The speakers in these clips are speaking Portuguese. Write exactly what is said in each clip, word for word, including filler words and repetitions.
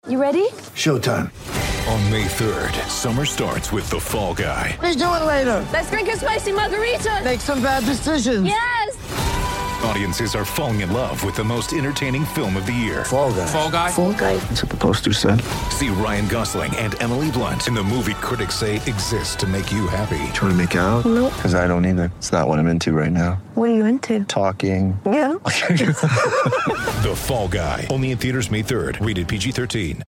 You ready? Showtime. On May third, summer starts with The Fall Guy. Let's do it later. Let's drink a spicy margarita. Make some bad decisions. Yes! Audiences are falling in love with the most entertaining film of the year. Fall Guy. Fall Guy? Fall guy. That's what the poster said. See Ryan Gosling and Emily Blunt in the movie critics say exists to make you happy. Trying to make it out? Nope. Because I don't either. It's not what I'm into right now. What are you into? Talking. Yeah. The Fall Guy. Only in theaters May third. Rated P G thirteen.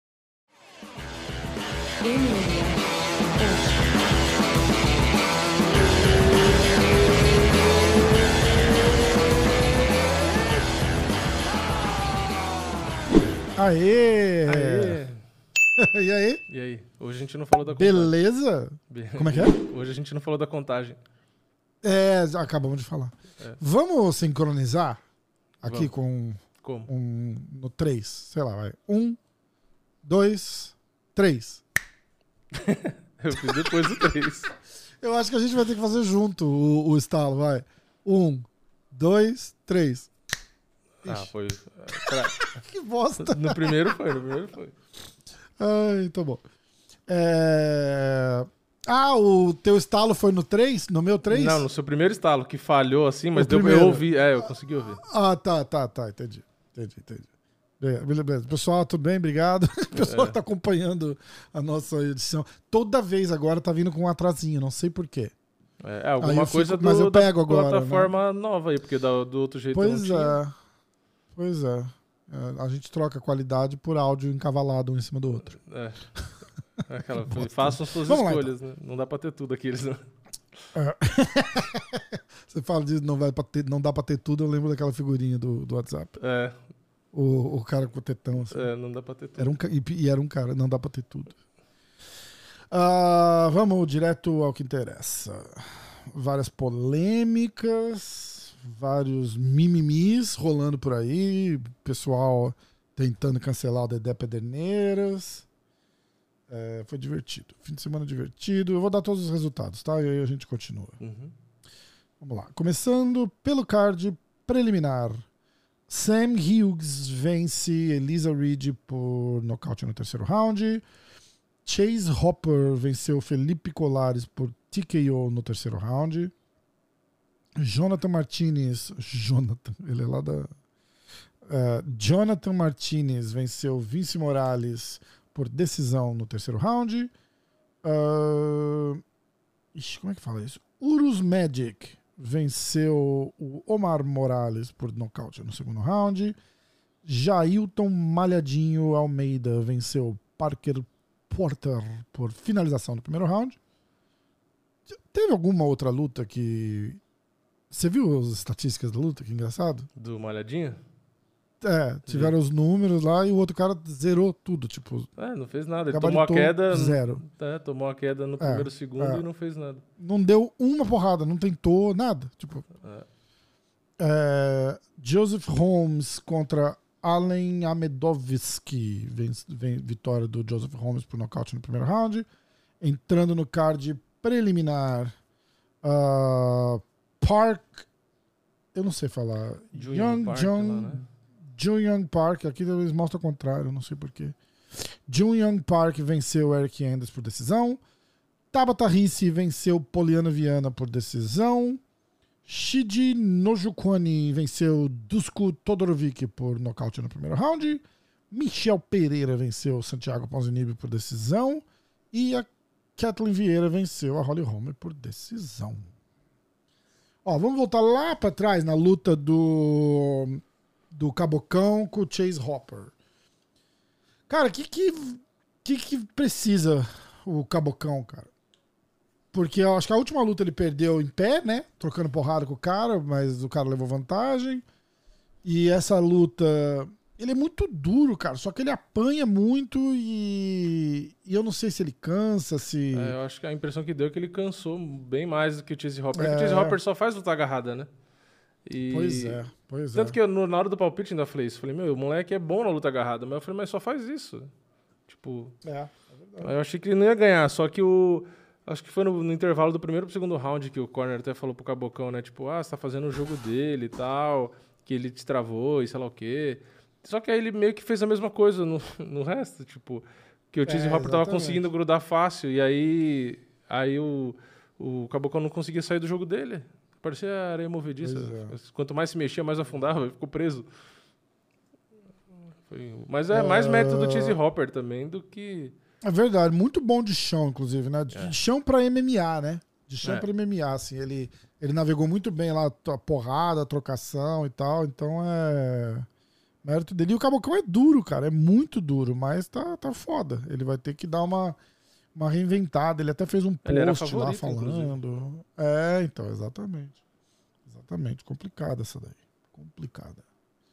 Aê! Aê! E aí? E aí? Hoje a gente não falou da contagem. Beleza? Be- Como é que é? Hoje a gente não falou da contagem. É, já acabamos de falar. É. Vamos sincronizar aqui Vamos. com Como? um no três. Sei lá, vai. Um, dois, três. Eu fiz depois do três. Eu acho que a gente vai ter que fazer junto o, o estalo, vai. Um, dois, três. Ah, foi. é, pra- Que bosta. No primeiro foi, no primeiro foi. Ai, tá bom. É... Ah, o teu estalo foi no três? No meu três? Não, no seu primeiro estalo, que falhou assim, mas O deu, eu primeiro. ouvi. É, eu consegui ouvir. Ah, tá, tá, tá. Entendi. Entendi, entendi. Beleza, beleza. Pessoal, tudo bem? Obrigado. O pessoal É. que tá acompanhando a nossa edição. Toda vez agora tá vindo com um atrasinho, não sei por quê. É, é, Aí alguma eu fico- coisa do, mas eu da pego agora, plataforma nova aí, porque da- do outro jeito não Pois tinha. é. Pois é. É, a gente troca a qualidade por áudio encavalado um em cima do outro. É. É aquela, façam suas Vamos lá, escolhas, né? Não dá pra ter tudo aqueles. Né? É. Você fala disso, não, vai pra ter, não dá pra ter tudo, eu lembro daquela figurinha do, do WhatsApp. É, O, o cara com o tetão, assim. é, não dá pra ter tudo. Era um, ca- e, e era um cara, não dá pra ter tudo. Ah, vamos direto ao que interessa. Várias polêmicas, vários mimimis rolando por aí, pessoal tentando cancelar o Dedé Pederneiras. É, foi divertido. Fim de semana divertido. Eu vou dar todos os resultados, tá? E aí a gente continua. Uhum. Vamos lá. Começando pelo card preliminar. Sam Hughes vence Elisa Reed por nocaute no terceiro round. Chase Hopper venceu Felipe Colares por T K O no terceiro round. Jonathan Martinez. Jonathan, ele é lá da. Uh, Jonathan Martinez venceu Vince Morales por decisão no terceiro round. Uh, ixi, como é que fala isso? Urus Magic venceu o Omar Morales por nocaute no segundo round. Jailton Malhadinho Almeida venceu Parker Porter por finalização no primeiro round. Teve alguma outra luta que... Você viu as estatísticas da luta? Que engraçado. Do Malhadinho? É, tiveram os números lá e o outro cara zerou tudo, tipo... É, não fez nada. Ele Gabaritou tomou a queda. zero. É, tomou a queda no primeiro segundo é. e não fez nada. Não deu uma porrada, não tentou nada. Tipo, É. é, Joseph Holmes contra Allen Amedovski. Vem, vem, vitória do Joseph Holmes por nocaute no primeiro round. Entrando no card preliminar. Uh, Park. Eu não sei falar. Jung Young Park Jung. lá, né? Jung Young Park. Aqui eles mostram o contrário, não sei porquê. Jung Young Park venceu Eric Anders por decisão. Tabata Ricci venceu Poliana Viana por decisão. Shiji Nojukwani venceu Dusko Todorovic por nocaute no primeiro round. Michel Pereira venceu Santiago Ponzinibbio por decisão. E a Kathleen Vieira venceu a Holly Holm por decisão. Ó, vamos voltar lá pra trás na luta do, do Cabocão com o Chase Hopper. Cara, o que que, que que precisa o Cabocão, cara? Porque eu acho que a última luta ele perdeu em pé, né? Trocando porrada com o cara, mas o cara levou vantagem. E essa luta... Ele é muito duro, cara. Só que ele apanha muito e... E eu não sei se ele cansa, se... É, eu acho que a impressão que deu é que ele cansou bem mais do que o Chase Hopper. É. Porque o Chase Hopper só faz luta agarrada, né? E... Pois é, pois Tanto é. que eu, no- na hora do palpite ainda falei isso. Falei, meu, o moleque é bom na luta agarrada. Mas eu falei, mas só faz isso. Tipo... É. Eu achei que ele não ia ganhar, só que o... Acho que foi no, no intervalo do primeiro pro segundo round que o corner até falou pro Cabocão, né? Tipo, ah, você tá fazendo o jogo dele e tal, que ele te travou e sei lá o quê. Só que aí ele meio que fez a mesma coisa no, no resto, tipo... Que o Cheese É, Hopper tava exatamente. conseguindo grudar fácil. E aí, aí o, o Cabocão não conseguia sair do jogo dele. Parecia areia movediça. Pois Quanto mais se mexia, mais afundava. Ficou preso. Foi... Mas é mais mérito do Cheese Hopper também do que... É verdade, muito bom de chão, inclusive, né? De É. chão pra M M A, né? De chão É. pra M M A, assim. Ele, ele navegou muito bem lá, a porrada, a trocação e tal. Então é... mérito dele. E o Cabocão é duro, cara. É muito duro, mas tá, tá foda. Ele vai ter que dar uma, uma reinventada. Ele até fez um Ele era post lá favorito, falando. É, então, exatamente. Exatamente. Complicada essa daí. Complicada.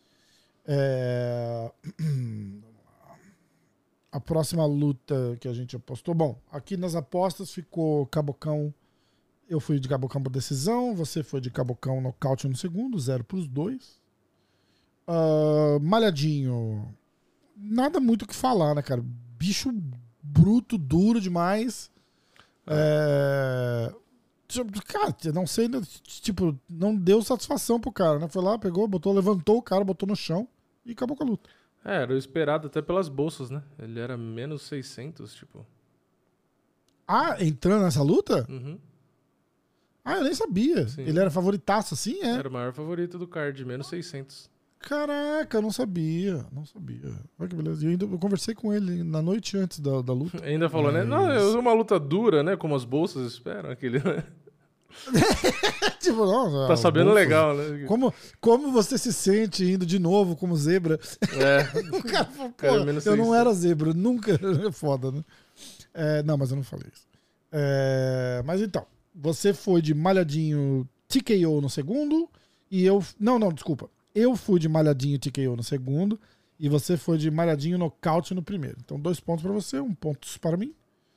É... Vamos lá. A próxima luta que a gente apostou. Bom, aqui nas apostas ficou Cabocão. Eu fui de Cabocão por decisão. Você foi de Cabocão nocaute no segundo. Zero pros dois. Uh, malhadinho. Nada muito o que falar, né, cara? Bicho bruto, duro demais. É... Cara, não sei, né? Tipo, não deu satisfação pro cara, né? Foi lá, pegou, botou, levantou o cara, botou no chão e acabou com a luta. É, era o esperado até pelas bolsas, né? Ele era menos seiscentos, tipo. Ah, entrando nessa luta? Uhum. Ah, eu nem sabia. Sim. Ele era favoritaço assim, é? Era o maior favorito do card, menos seiscentos. Caraca, eu não sabia. Não sabia. Olha que beleza. E eu ainda eu conversei com ele na noite antes da, da luta. Ainda falou, né? Não, é uma luta dura, né? Como as bolsas esperam. Aquele, né? Tipo, não, Tá as sabendo bolsas. legal, né? Como, como você se sente indo de novo como zebra? É. O cara falou, pô, Cara, eu menos não seiscentos. era zebra, nunca. É foda, né? É, não, mas eu não falei isso. É, mas então, você foi de malhadinho T K O no segundo e eu... Não, não, desculpa. Eu fui de malhadinho T K O no segundo e você foi de malhadinho nocaute no primeiro. Então, dois pontos pra você, um ponto para mim.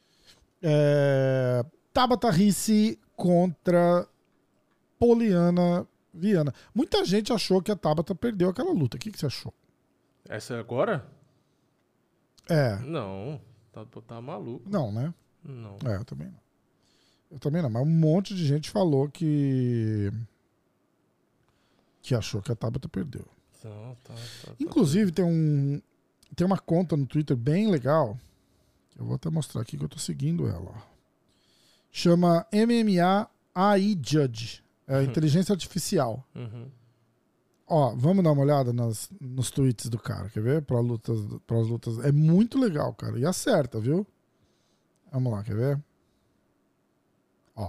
É, Tabata Ricci contra Poliana Viana. Muita gente achou que a Tabata perdeu aquela luta. O que, que você achou? Essa é agora? É, Não. Tá, tá maluco. não, né? Não. É, eu também não. Eu também não, mas um monte de gente falou que que achou que a Tabata perdeu. Não, tá, tá, tá. Inclusive tem um tem uma conta no Twitter bem legal. Eu vou até mostrar aqui que eu tô seguindo ela, ó. Chama M M A A I Judge, é a inteligência artificial. Uhum. Ó, vamos dar uma olhada nas, nos tweets do cara, quer ver? Para lutas, para as lutas. É muito legal, cara. E acerta, viu? Vamos lá, quer ver? Ó.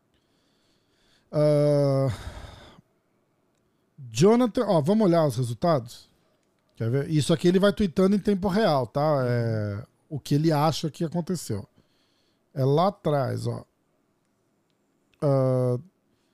Uh, Jonathan, ó, vamos olhar os resultados. Quer ver? Isso aqui ele vai tweetando em tempo real, tá? É o que ele acha que aconteceu. É lá atrás, ó. Uh,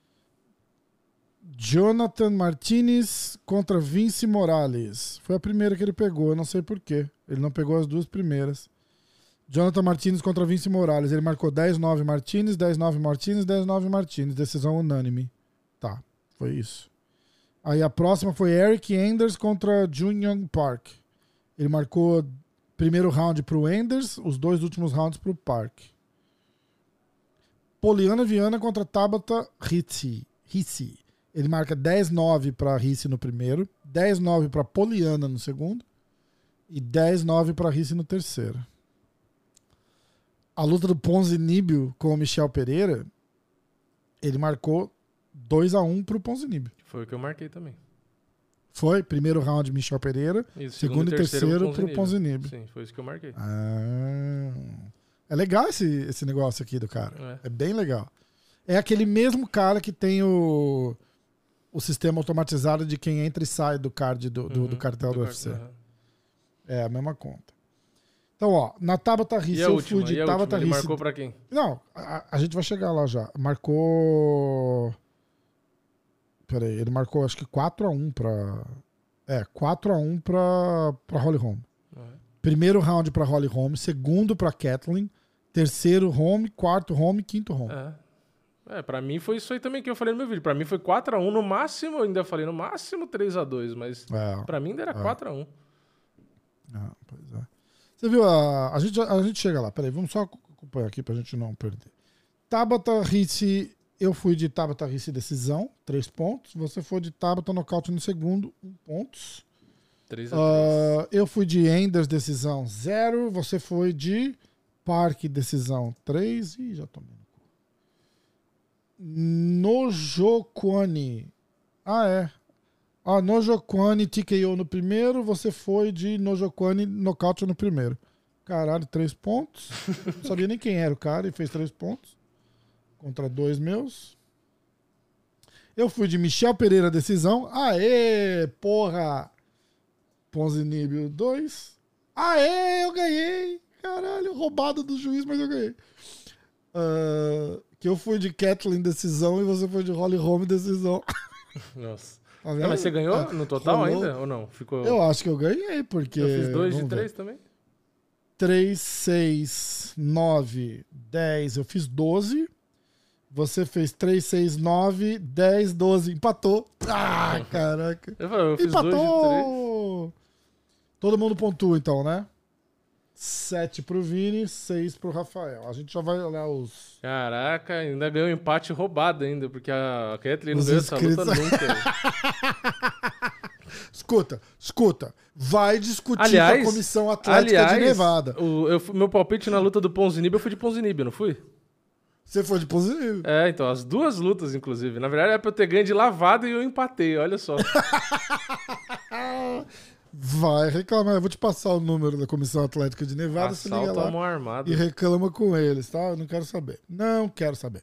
Jonathan Martinez contra Vince Morales. Foi a primeira que ele pegou, eu não sei porquê. Ele não pegou as duas primeiras. Jonathan Martinez contra Vince Morales. Ele marcou dez a nove Martinez, dez a nove Martinez, dez a nove Martinez. Decisão unânime. Tá, foi isso. Aí a próxima foi Eric Enders contra Jun Young Park. Ele marcou primeiro round pro Enders, os dois últimos rounds pro Park. Poliana Viana contra Tabata Ricci. Ricci. Ele marca dez a nove para Ricci no primeiro, dez a nove para Poliana no segundo e dez a nove para Ricci no terceiro. A luta do Ponzinibbio com o Michel Pereira, ele marcou dois a um pro Ponzinibbio. Foi o que eu marquei também. Foi, primeiro round Michel Pereira, Isso, segundo, segundo e terceiro, terceiro pro Ponzinibbio. Sim, foi isso que eu marquei. Ah, é legal esse, esse negócio aqui do cara. É. é bem legal. É aquele mesmo cara que tem o, o sistema automatizado de quem entra e sai do card do, do, uhum, do cartel do, do U F C. Uhum. É a mesma conta. Então, ó, na Tabata Ricci eu última, fui de e Tabata Ricci. Ele marcou pra quem? Não, a, a gente vai chegar lá já. Marcou... Peraí, ele marcou acho que quatro a um pra... É, quatro a um pra, pra Holly Holm. Uhum. Primeiro round pra Holly Holm, segundo pra Kathleen, terceiro home, quarto home, quinto home. É. É, pra mim foi isso aí também que eu falei no meu vídeo. Pra mim foi quatro a um, no máximo, eu ainda falei, no máximo três a dois, mas é, pra mim ainda era é. quatro a um. Ah, pois é. Você viu, a, a, gente, a gente chega lá. Peraí, vamos só acompanhar aqui pra gente não perder. Tabata Ricci, eu fui de Tabata Ricci decisão, três pontos. Você foi de Tabata nocaute no segundo, um ponto. três a três. Uh, eu fui de Enders, decisão zero. Você foi de Park, decisão três. Ih, já tomei. Nojokwani. Ah, é. Ah, Nojokwani T K O no primeiro. Você foi de Nojokwani nocaute no primeiro. Caralho, três pontos. Não sabia nem quem era o cara e fez três pontos. Contra dois meus. Eu fui de Michel Pereira, decisão. Aê, porra! Ponzinibbio dois. Aê, eu ganhei! Caralho, roubado do juiz, mas eu ganhei. Uh, que eu fui de Kathleen, decisão, e você foi de Holly Holm, decisão. Nossa. Tá não, mas você ganhou ah, no total rolou. ainda ou não? Ficou... Eu acho que eu ganhei, porque... Eu fiz dois de ver. três também. três, seis, nove, dez. Eu fiz doze. Você fez três, seis, nove, dez, doze. Empatou. Ah, caraca. Eu, falei, eu fiz Empatou. dois de três. Todo mundo pontua, então, né? sete pro Vini, seis pro Rafael. A gente já vai olhar os... Caraca, ainda ganhou um empate roubado ainda, porque a Kathleen não Os ganhou essa luta inscritos. nunca. Escuta, escuta. Vai discutir Aliás, com a Comissão Atlética aliás, de Nevada. O, eu, meu palpite na luta do Ponzinibbio, eu fui de Ponzinibbio, não fui? Você foi de positivo. É, então, as duas lutas, inclusive. Na verdade, era pra eu ter ganho de lavada e eu empatei, olha só. Vai reclamar. Eu vou te passar o número da Comissão Atlética de Nevada. Você liga Assalto lá à mão armada. e reclama com eles, tá? Eu não quero saber. Não quero saber.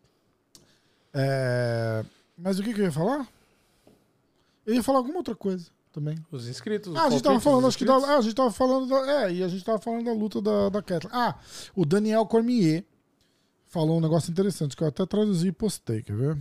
É... Mas o que, que eu ia falar? Eu ia falar alguma outra coisa também. Os inscritos. Ah, a gente tava falando, dos acho que da, inscritos. ah, a gente tava falando da, é, e a gente tava falando da luta da, da Kathleen. Ah, o Daniel Cormier falou um negócio interessante que eu até traduzi e postei, quer ver?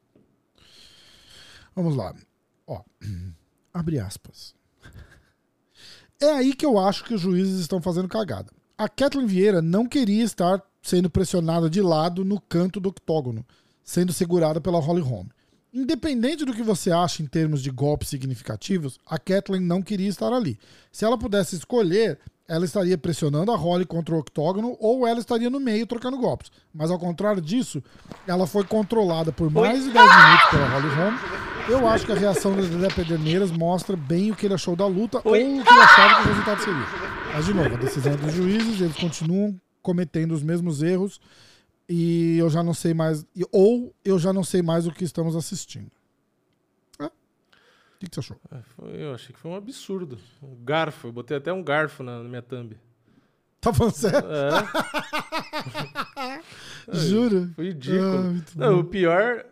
Vamos lá. Ó, abre aspas. É aí que eu acho que os juízes estão fazendo cagada. A Kathleen Vieira não queria estar sendo pressionada de lado no canto do octógono, sendo segurada pela Holly Holm. Independente do que você acha em termos de golpes significativos, a Kathleen não queria estar ali. Se ela pudesse escolher, ela estaria pressionando a Holly contra o octógono ou ela estaria no meio trocando golpes. Mas ao contrário disso, ela foi controlada por mais de dez minutos pela Holly Holm. Eu acho que a reação da Dedé Pederneiras mostra bem o que ele achou da luta ou o que ele achava que o resultado seria. Mas, de novo, a decisão dos juízes, eles continuam cometendo os mesmos erros e eu já não sei mais, ou eu já não sei mais o que estamos assistindo. É. O que, que você achou? É, foi, eu achei que foi um absurdo. Um garfo, eu botei até um garfo na, na minha thumb. Tá falando sério? É. Juro? Foi ridículo. Ah, muito não, bom. o pior...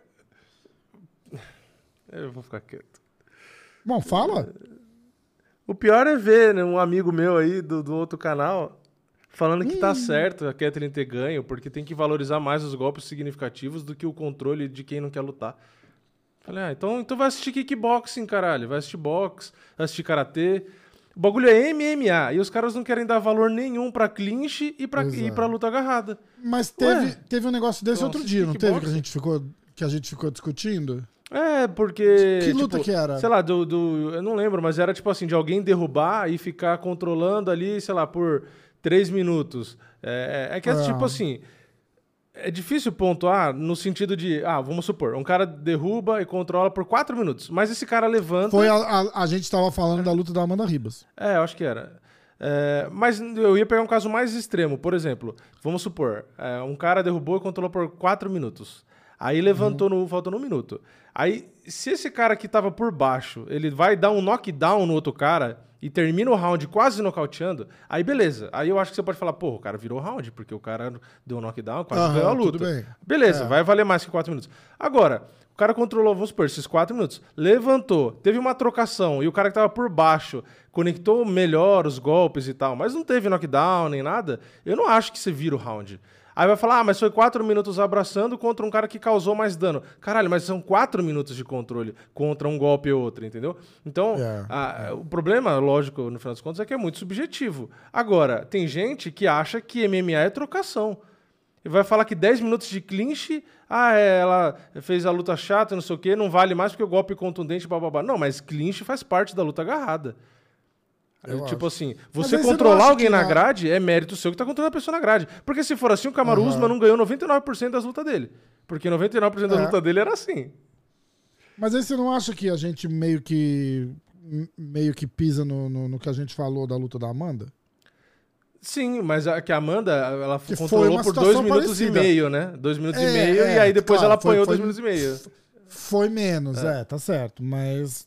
Eu vou ficar quieto. Bom, fala. O pior é ver, né, um amigo meu aí do, do outro canal falando que Ih. tá certo a Kathleen ter ganho, porque tem que valorizar mais os golpes significativos do que o controle de quem não quer lutar. Falei, ah, então, então vai assistir kickboxing, caralho. Vai assistir boxe, vai assistir karatê. O bagulho é M M A e os caras não querem dar valor nenhum pra clinch e pra, Pois e é. pra luta agarrada. Mas teve, Ué? teve um negócio desse Então, outro dia, não kickboxing? teve? Que a gente ficou, que a gente ficou discutindo? É, porque... Que luta tipo, que era? Sei lá, do, do... Eu não lembro, mas era tipo assim, de alguém derrubar e ficar controlando ali, sei lá, por três minutos. É, é que é Ah. tipo assim... É difícil pontuar no sentido de... Ah, vamos supor, um cara derruba e controla por quatro minutos. Mas esse cara levanta... Foi a, a, a gente tava falando da luta da Amanda Ribas. É, eu acho que era. É, mas eu ia pegar um caso mais extremo. Por exemplo, vamos supor, é, um cara derrubou e controlou por quatro minutos. Aí levantou, no, faltando um minuto. Aí, se esse cara que tava por baixo, ele vai dar um knockdown no outro cara e termina o round quase nocauteando, aí beleza. Aí eu acho que você pode falar, pô, o cara virou round, porque o cara deu um knockdown, quase Aham, ganhou a tudo luta. bem. Beleza, É. vai valer mais que quatro minutos. Agora, o cara controlou, vamos supor, esses quatro minutos, levantou, teve uma trocação e o cara que tava por baixo conectou melhor os golpes e tal, mas não teve knockdown nem nada, eu não acho que você vira o round. Aí vai falar, ah, mas foi quatro minutos abraçando contra um cara que causou mais dano. Caralho, mas são quatro minutos de controle contra um golpe ou outro, entendeu? Então, É, a- o problema, lógico, no final das contas, é que é muito subjetivo. Agora, tem gente que acha que M M A é trocação. E vai falar que dez minutos de clinch, ah, é, ela fez a luta chata, não sei o quê, não vale mais porque o golpe contundente, bababá. Não, mas clinch faz parte da luta agarrada. Eu tipo acho. assim, Mas você aí você não controlar acha alguém que na na- grade é mérito seu que tá controlando a pessoa na grade. Porque se for assim, o Kamaru Aham. Usman não ganhou noventa e nove por cento das lutas dele. Porque noventa e nove por cento É. da luta dele era assim. Mas aí você não acha que a gente meio que meio que pisa no, no, no que a gente falou da luta da Amanda? Sim, mas a, que a Amanda, ela Que foi controlou uma por dois situação minutos parecida. e meio, né? Dois minutos É, e meio, é, e aí depois claro, ela apanhou foi- dois foi- minutos e meio. Foi menos, é, tá certo. Mas.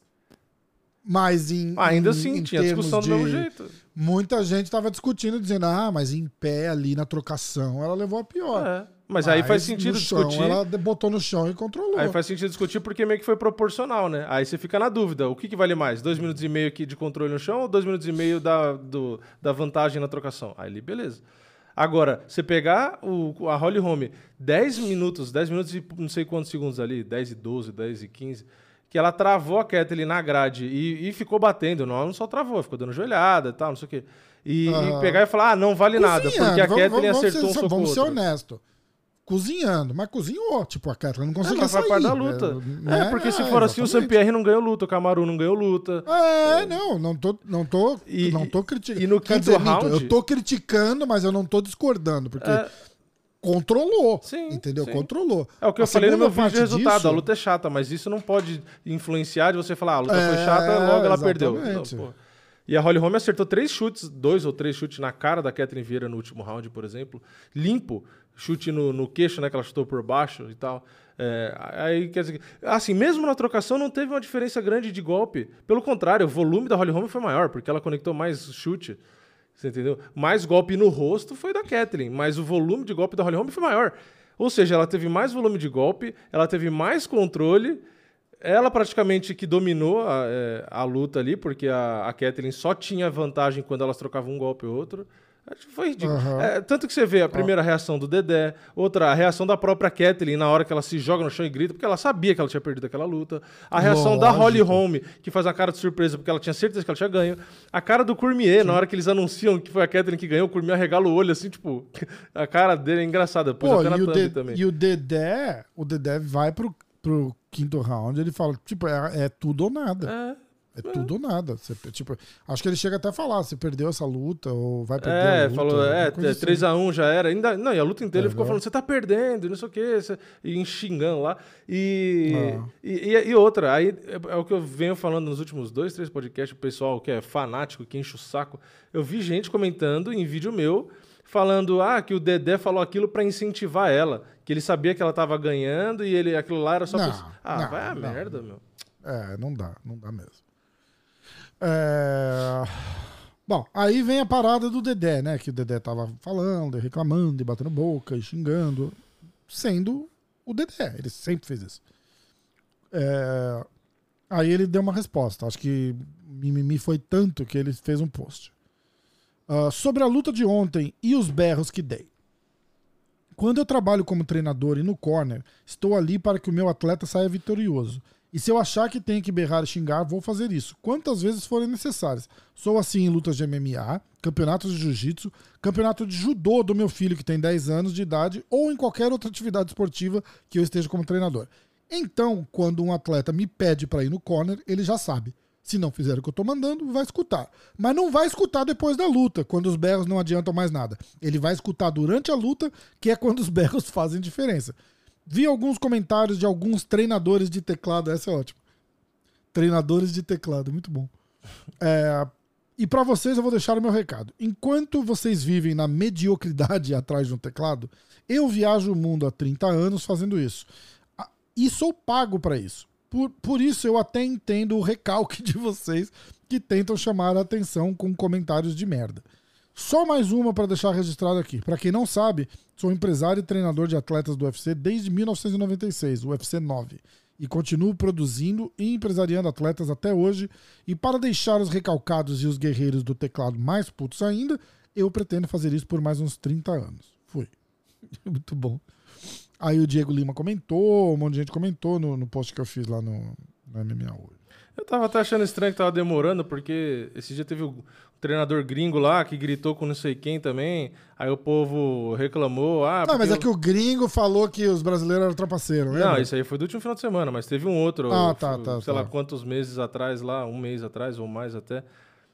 Mas em. Ainda em, assim, em tinha termos discussão do de- mesmo jeito. Muita gente tava discutindo, dizendo, ah, mas em pé ali na trocação ela levou a pior. É, mas aí faz sentido no chão, discutir. Ela botou no chão e controlou. Aí faz sentido discutir porque meio que foi proporcional, né? Aí você fica na dúvida, o que, que vale mais? Dois minutos e meio aqui de controle no chão ou dois minutos e meio da, do, da vantagem na trocação? Aí, beleza. Agora, você pegar o, a Holly Holm dez minutos, dez minutos e não sei quantos segundos ali, dez e doze, dez e quinze, que ela travou a Kathleen na grade e, e ficou batendo. Não, ela não só travou, ficou dando joelhada e tal, não sei o quê. E, Aham. e pegar e falar, ah, não vale nada, Cozinhando, porque a vamos- Kathleen vamos acertou ser- um soco Vamos ser outro. honestos. Cozinhando, mas cozinhou. Tipo, a Kathleen não É, conseguia mas faz sair. parte da luta. né? É, porque se É, for assim, o exatamente. Saint-Pierre não ganhou luta, o Kamaru não ganhou luta. É, não, não tô, não tô, E- não tô criticando. e no Quer quinto dizer, minto, round- eu tô criticando, mas eu não tô discordando, porque É. controlou, Sim, entendeu? sim. Controlou. É o que eu A falei no meu segunda vídeo de parte resultado. disso- A luta é chata, mas isso não pode influenciar de você falar, ah, a luta foi É, chata, logo ela perdeu. exatamente. Não, pô. E a Holly Holm acertou três chutes, dois ou três chutes na cara da Kathleen Vieira no último round, por exemplo. Limpo, chute no, no queixo, né, que ela chutou por baixo e tal. É, aí, quer dizer, assim, mesmo na trocação não teve uma diferença grande de golpe. Pelo contrário, o volume da Holly Holm foi maior, porque ela conectou mais chute. Você entendeu? Mais golpe no rosto foi da Kathleen, mas o volume de golpe da Holly Holm foi maior. Ou seja, ela teve mais volume de golpe, ela teve mais controle, ela praticamente que dominou a, é, a luta ali, porque a, a Kathleen só tinha vantagem quando elas trocavam um golpe ou outro. Acho que foi ridículo. Aham. É, tanto que você vê a primeira reação do Dedé, outra, a reação da própria Kathleen na hora que ela se joga no chão e grita, porque ela sabia que ela tinha perdido aquela luta. A reação da Holly Lógico. Holm, que faz uma cara de surpresa, porque ela tinha certeza que ela tinha ganho. A cara do Cormier, na hora que eles anunciam que foi a Kathleen que ganhou, o Cormier arregala o olho assim, tipo, a cara dele é engraçada. Pôs Pô, até na e o, thumb De- também. e o Dedé, o Dedé vai pro, pro quinto round, ele fala, tipo, é, é tudo ou nada. É. É tudo ou nada. Você, tipo, acho que ele chega até a falar, você perdeu essa luta ou vai perder a É, luta. falou, é, alguma coisa assim. três a um já era. Ainda, não, e a luta inteira ele ficou É, falando, você tá perdendo, e não sei o quê, você- e xingando lá. E, Ah. e, e- e outra, aí é, é o que eu venho falando nos últimos dois, três podcasts, o pessoal que é fanático, que enche o saco. Eu vi gente comentando em vídeo meu, falando ah, que o Dedé falou aquilo pra incentivar ela, que ele sabia que ela tava ganhando e ele, aquilo lá era só Não, pra... Ah, não, vai a não. merda, meu. É, não dá, não dá mesmo. É... Bom, aí vem a parada do Dedé, né? Que o Dedé tava falando, reclamando, e batendo boca, e xingando, sendo o Dedé. Ele sempre fez isso. É... Aí ele deu uma resposta. Acho que mimimi foi tanto que ele fez um post. Ah, sobre a luta de ontem e os berros que dei. Quando eu trabalho como treinador e no corner, estou ali para que o meu atleta saia vitorioso. E se eu achar que tem que berrar e xingar, vou fazer isso, quantas vezes forem necessárias. Sou assim em lutas de M M A, campeonatos de jiu-jitsu, campeonato de judô do meu filho que tem dez anos de idade ou em qualquer outra atividade esportiva que eu esteja como treinador. Então, quando um atleta me pede para ir no corner, ele já sabe. Se não fizer o que eu tô mandando, vai escutar. Mas não vai escutar depois da luta, quando os berros não adiantam mais nada. Ele vai escutar durante a luta, que é quando os berros fazem diferença. Vi alguns comentários de alguns treinadores de teclado, essa é ótima. Treinadores de teclado, muito bom. É, e para vocês eu vou deixar o meu recado. Enquanto vocês vivem na mediocridade atrás de um teclado, eu viajo o mundo há trinta anos fazendo isso. E sou pago para isso. Por, por isso eu até entendo o recalque de vocês que tentam chamar a atenção com comentários de merda. Só mais uma para deixar registrado aqui. Para quem não sabe, sou empresário e treinador de atletas do U F C desde mil novecentos e noventa e seis, o U F C nove. E continuo produzindo e empresariando atletas até hoje. E para deixar os recalcados e os guerreiros do teclado mais putos ainda, eu pretendo fazer isso por mais uns trinta anos. Fui. Muito bom. Aí o Diego Lima comentou, um monte de gente comentou no, no post que eu fiz lá no, no M M A hoje. Eu tava até achando estranho que tava demorando, porque esse dia teve o treinador gringo lá que gritou com não sei quem também, aí o povo reclamou. Ah, Não, mas é porque que o gringo falou que os brasileiros eram trapaceiros, lembra? Não, isso aí foi do último final de semana, mas teve um outro, Ah, tá, tá, sei lá tá. quantos meses atrás lá, um mês atrás ou mais até,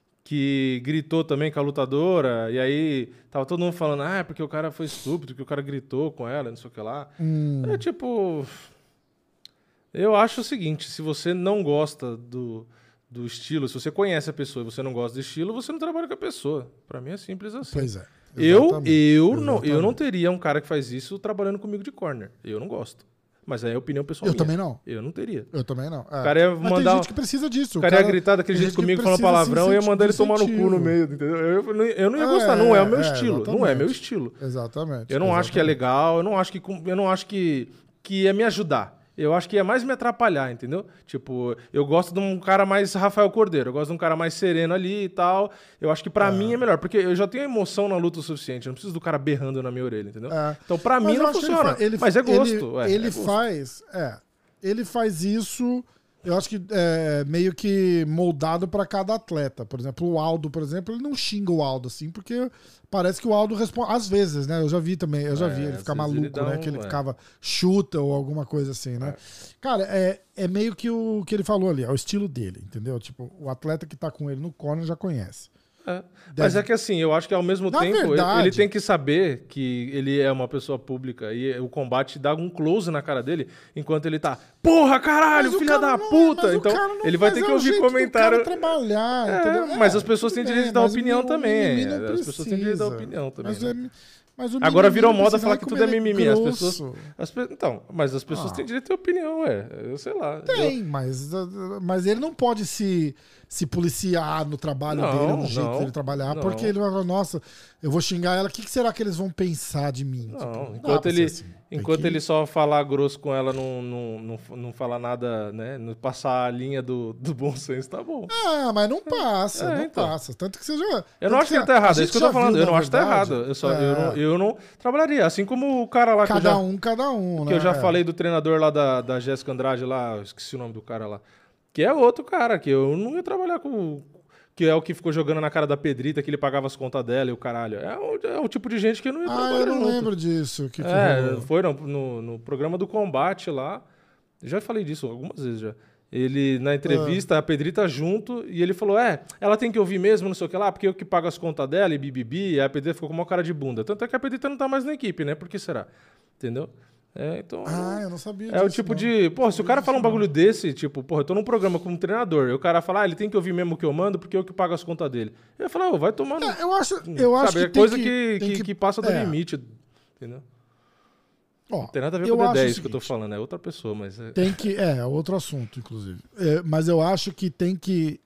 que gritou também com a lutadora, e aí tava todo mundo falando, ah, é porque o cara foi estúpido, que o cara gritou com ela, não sei o que lá. Hum. É tipo... Eu acho o seguinte, se você não gosta do, do estilo. Se você conhece a pessoa e você não gosta do estilo, você não trabalha com a pessoa. Pra mim é simples assim. Pois é. Eu, Exatamente. eu, não, eu Exatamente. não teria um cara que faz isso trabalhando comigo de corner. Eu não gosto. Mas aí é a opinião pessoal Eu minha. também não. Eu não teria. Eu também não. É. O cara ia Mas mandar... tem gente que precisa disso. O cara ia gritar daquele tem jeito gente que comigo falando precisa palavrão e ia de mandar ele tomar no cu incentivo. no meio, entendeu? Eu, eu não- eu não ia É, gostar. Não é o meu é, estilo. Não é exatamente. meu estilo. Exatamente. Eu não acho que é exatamente. legal, eu não acho que, eu não acho que, que ia me ajudar. Eu acho que ia mais me atrapalhar, entendeu? Tipo, eu gosto de um cara mais Rafael Cordeiro, eu gosto de um cara mais sereno ali e tal. Eu acho que pra mim é melhor, porque eu já tenho emoção na luta o suficiente, eu não preciso do cara berrando na minha orelha, entendeu? É. Então pra Mas mim eu não acho que ele funciona. fa- ele- mas é gosto. Ele, ué, ele é gosto. faz. É. Ele faz isso. Eu acho que é meio que moldado pra cada atleta. Por exemplo, o Aldo, por exemplo, ele não xinga o Aldo assim, porque parece que o Aldo responde. Às vezes, né? Eu já vi também, eu já É, vi ele às ficar vezes ele maluco, dá né? um- Que ele é. ficava chuta ou alguma coisa assim, né? Cara, é, é meio que o que ele falou ali, é o estilo dele, entendeu? Tipo, o atleta que tá com ele no corner já conhece. É. Mas Deve- é que assim, eu acho que ao mesmo Na tempo ele- verdade- ele tem que saber que ele é uma pessoa pública e o combate dá um close na cara dele enquanto ele tá, porra, caralho, Mas o filha cara da não- puta. mas o Então cara não- ele vai mas ter é que o ouvir jeito do comentário. cara trabalhar, É, entendeu? mas É, as pessoas têm tudo direito de dar mas o opinião mimimi também, não é, as pessoas têm direito de dar precisa. opinião também, Mas, né? é- mas o Agora mimimi virou não moda precisa, falar ai, que como tudo é ele mimimi. As grosso. pessoas, as pe- então, mas as pessoas Ah. têm direito de ter opinião, ué. Eu sei lá. Tem, mas, mas ele não pode se, se policiar no trabalho Não, dele, no jeito não, dele trabalhar, não. porque ele vai falar, nossa, eu vou xingar ela, o que, que será que eles vão pensar de mim? Não, Tipo, não dá enquanto pra ele, ser assim. Tem enquanto que- ele só falar grosso com ela, não, não, não, não falar nada, né? Não passar a linha do, do bom senso, tá bom. Ah, mas não passa, É, não então. passa. Tanto que você já. Eu tanto não acho que ele tá a errado, é gente isso que eu tô já falando. viu, Eu não na acho que tá verdade. errado. Eu, só, É, eu, não, eu não trabalharia. Assim como o cara lá que eu cada já, um, cada um, que né? eu já É. falei do treinador lá da, da Jéssica Andrade lá, eu esqueci o nome do cara lá. Que é outro cara, que eu não ia trabalhar com. Que é o que ficou jogando na cara da Pedrita, que ele pagava as contas dela e o caralho. É o, é o tipo de gente que eu não ia Ah, trabalhar eu não junto. lembro disso. Que que É, rolou. foi no, no, no programa do combate lá. Já falei disso algumas vezes já. Ele, na entrevista, a Pedrita junto, e ele falou: é, ela tem que ouvir mesmo, não sei o que lá, porque eu que pago as contas dela e bibibi, e a Pedrita ficou com uma cara de bunda. Tanto é que a Pedrita não tá mais na equipe, né? Por que será? Entendeu? É, então. Ah, eu não sabia É o disso, tipo não. de. Pô, se o cara disso, fala um não. bagulho desse, tipo, porra, eu tô num programa como treinador, e o cara fala, ah, ele tem que ouvir mesmo o que eu mando, porque eu que pago as contas dele. Eu ia falar, ô, vai tomar. no- É, eu acho, eu acho Sabe, que é tem coisa que, que, tem que, que passa do é. limite. Entendeu? Ó, Não tem nada a ver eu com o acho D dez o que eu tô seguinte, falando, é outra pessoa, mas. É... Tem que. É, outro assunto, inclusive. É, mas eu acho que tem que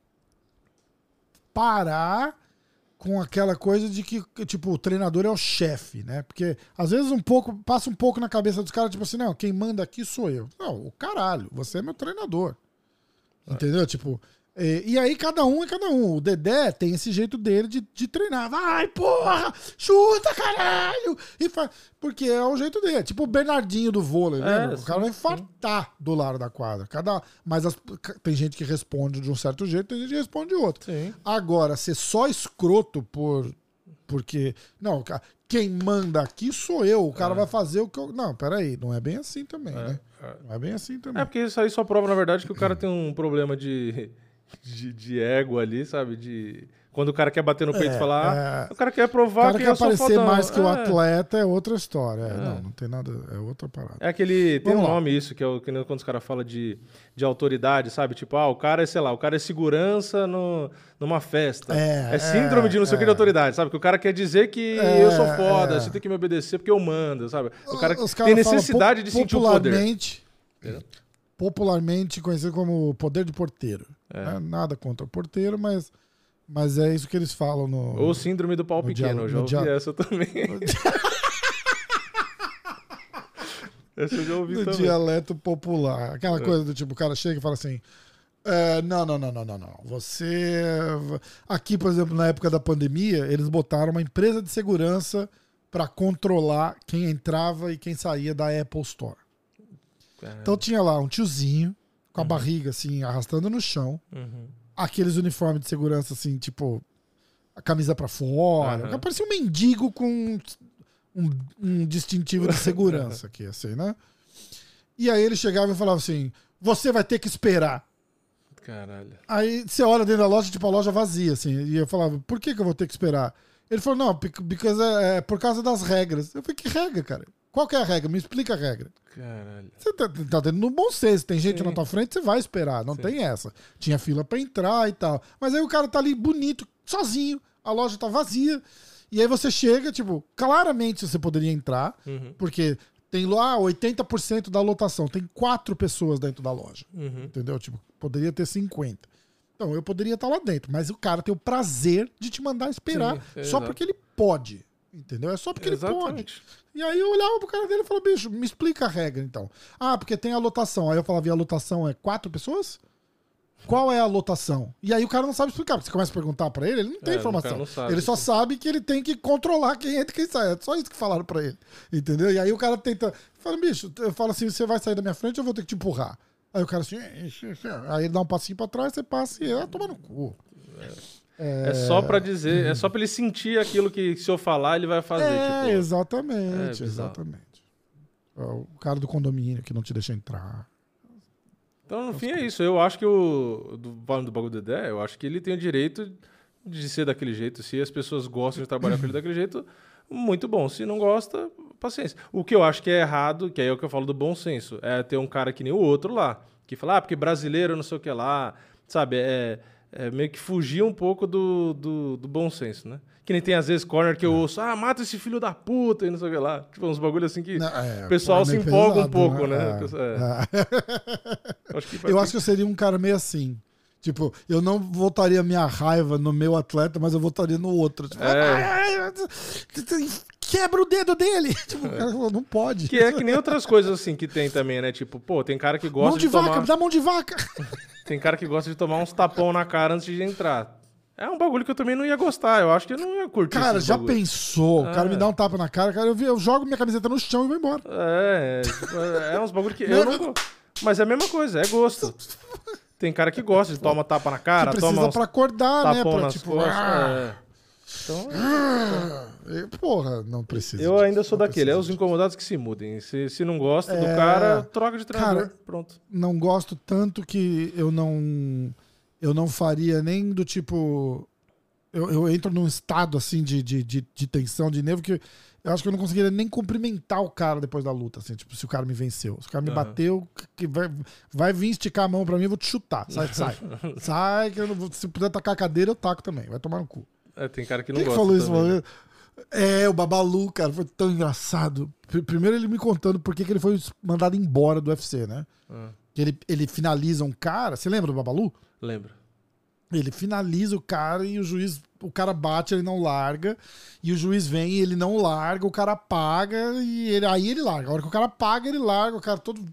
parar com aquela coisa de que, tipo, o treinador é o chefe, né? Porque às vezes um pouco, passa um pouco na cabeça dos caras, tipo assim, não, quem manda aqui sou eu. Não, o caralho, você é meu treinador. Entendeu? Tipo, e, e aí cada um é cada um. O Dedé tem esse jeito dele de, de treinar. Vai, porra! Chuta, caralho! E faz, porque é o jeito dele. Tipo o Bernardinho do vôlei, É, lembra? O sim, cara vai sim. infartar do lado da quadra. Cada, mas as- tem gente que responde de um certo jeito, tem gente que responde de outro. Sim. Agora, ser só escroto por. Porque. Não, ca- quem manda aqui sou eu. O cara vai fazer o que eu. Não, peraí. Não é bem assim também, né? Não é bem assim também. É porque isso aí só prova, na verdade, que o cara tem um problema de, de, de ego ali, sabe? De. Quando o cara quer bater no peito e É, falar, ah, é. o cara quer O provar cara que quer eu sou aparecer fodão. mais que o É. atleta é outra história. É, Não, não tem nada. É outra parada. É aquele. Tem Vamos um lá. nome isso, que é o, que nem quando os caras falam de, de autoridade, sabe? Tipo, ah, o cara é, sei lá, o cara é segurança no, numa festa. É, É, síndrome de não sei o que é. de autoridade, sabe? Que o cara quer dizer que É, eu sou foda, é. você tem que me obedecer porque eu mando, sabe? O cara Os tem caras falam necessidade po- de sentir o poder. popularmente, popularmente conhecido como poder de porteiro. É. Né? Nada contra o porteiro, mas, mas é isso que eles falam no. Ou síndrome do pau no pequeno, dia- eu já no ouvi dia- essa também. Essa eu já ouvi no também. dialeto popular. Aquela É. coisa do tipo, o cara chega e fala assim: "É, não, não, não, não, não, não. Você. Aqui, por exemplo, na época da pandemia, eles botaram uma empresa de segurança para controlar quem entrava e quem saía da Apple Store. Caramba. Então tinha lá um tiozinho com a barriga assim, arrastando no chão, Uhum. aqueles uniformes de segurança assim, tipo, a camisa pra fora. Aham. Parecia um mendigo com um, um distintivo de segurança aqui, assim, né? E aí ele chegava e falava assim: você vai ter que esperar. Caralho. Aí você olha dentro da loja, tipo, a loja vazia, assim. E eu falava: por que, que eu vou ter que esperar? Ele falou: não, bec- because é, é por causa das regras. Eu falei: que regra, cara? Qual que é a regra? Me explica a regra. Caralho. Você tá, tá tendo no bom senso. Tem gente Sim. na tua frente, você vai esperar. Não Sim. tem essa. Tinha fila pra entrar e tal. Mas aí o cara tá ali bonito, sozinho. A loja tá vazia. E aí você chega, tipo, claramente você poderia entrar. Uhum. Porque tem lá oitenta por cento da lotação. Tem quatro pessoas dentro da loja. Uhum. Entendeu? Tipo, poderia ter cinquenta. Então, eu poderia estar lá dentro. Mas o cara tem o prazer de te mandar esperar. Sim, é, só exato. porque ele pode. Entendeu? É só porque ele pode. Exatamente. E aí eu olhava pro cara dele e falava, bicho, me explica a regra, então. Ah, porque tem a lotação. Aí eu falava, e a lotação é quatro pessoas? Qual é a lotação? E aí o cara não sabe explicar, porque você começa a perguntar pra ele, ele não tem É, o informação. cara não sabe. Ele só sabe que ele tem que controlar quem entra e quem sai. É só isso que falaram pra ele. Entendeu? E aí o cara tenta... Fala, bicho, eu falo assim, você vai sair da minha frente, eu vou ter que te empurrar. Aí o cara assim... Aí ele dá um passinho pra trás, você passa e é tomar no cu. É... é só pra dizer, é só pra ele sentir aquilo que se eu falar, ele vai fazer. É, tipo... exatamente, É, exatamente. O cara do condomínio que não te deixa entrar. Então, no fim, é isso. Eu acho que o. Do, falando do bagulho do Dedé, eu acho que ele tem o direito de ser daquele jeito. Se as pessoas gostam de trabalhar com ele daquele jeito, muito bom. Se não gosta, paciência. O que eu acho que é errado, que é o que eu falo do bom senso, é ter um cara que nem o outro lá, que fala, ah, porque brasileiro não sei o que lá, sabe? É, é meio que fugir um pouco do, do, do bom senso, né? Que nem tem às vezes corner que eu ouço, ah, mata esse filho da puta e não sei o que lá. Tipo, uns bagulho assim que Não, é, o pessoal é se meio empolga pesado, um pouco, né? né? É, É. é. Acho que Eu acho que eu seria um cara meio assim. Tipo, eu não votaria minha raiva no meu atleta, mas eu votaria no outro. Tipo, É. quebra o dedo dele. Tipo, o cara falou, não pode. Que é que nem outras coisas assim que tem também, né? Tipo, pô, tem cara que gosta Mão de, de, vaca, tomar... dá mão de vaca. Tem cara que gosta de tomar uns tapão na cara antes de entrar. É um bagulho que eu também não ia gostar. Eu acho que eu não ia curtir. Cara, esses já bagulho. pensou? O cara É. me dá um tapa na cara, cara, eu, vi- eu jogo minha camiseta no chão e vou embora. É, tipo, é uns bagulho que eu não gosto. Mas é a mesma coisa, é gosto. Tem cara que gosta de tomar tapa na cara, Você precisa toma uns pra acordar, né? tapão Pra, nas tipo, costas. ah, É. Então, ah, porra, não precisa. eu disso, ainda sou não daquele. É precisa os disso. incomodados que se mudem. Se, se não gosta do É. cara, troca de treinador. Cara, Pronto. Não gosto tanto que eu não eu não faria nem do tipo eu, eu entro num estado assim de, de, de, de tensão, de nervo, que eu acho que eu não conseguiria nem cumprimentar o cara depois da luta, assim, tipo, se o cara me venceu. Se o cara me Aham. bateu, que vai, vai vir esticar a mão pra mim, eu vou te chutar. Sai, sai. Sai, que eu não vou, se puder tacar a cadeira, eu taco também. Vai tomar no cu. É, tem cara que não Quem que gosta falou isso? também, né? Falou? É, o Babalu, cara, foi tão engraçado. Pr- Primeiro ele me contando por que que ele foi mandado embora do U F C, né? Ah, Que ele, ele finaliza um cara. Você lembra do Babalu? lembra. Ele finaliza o cara e o juiz, o cara bate, ele não larga. E o juiz vem e ele não larga, o cara paga e ele, aí ele larga. A hora que o cara paga, ele larga, o cara todo.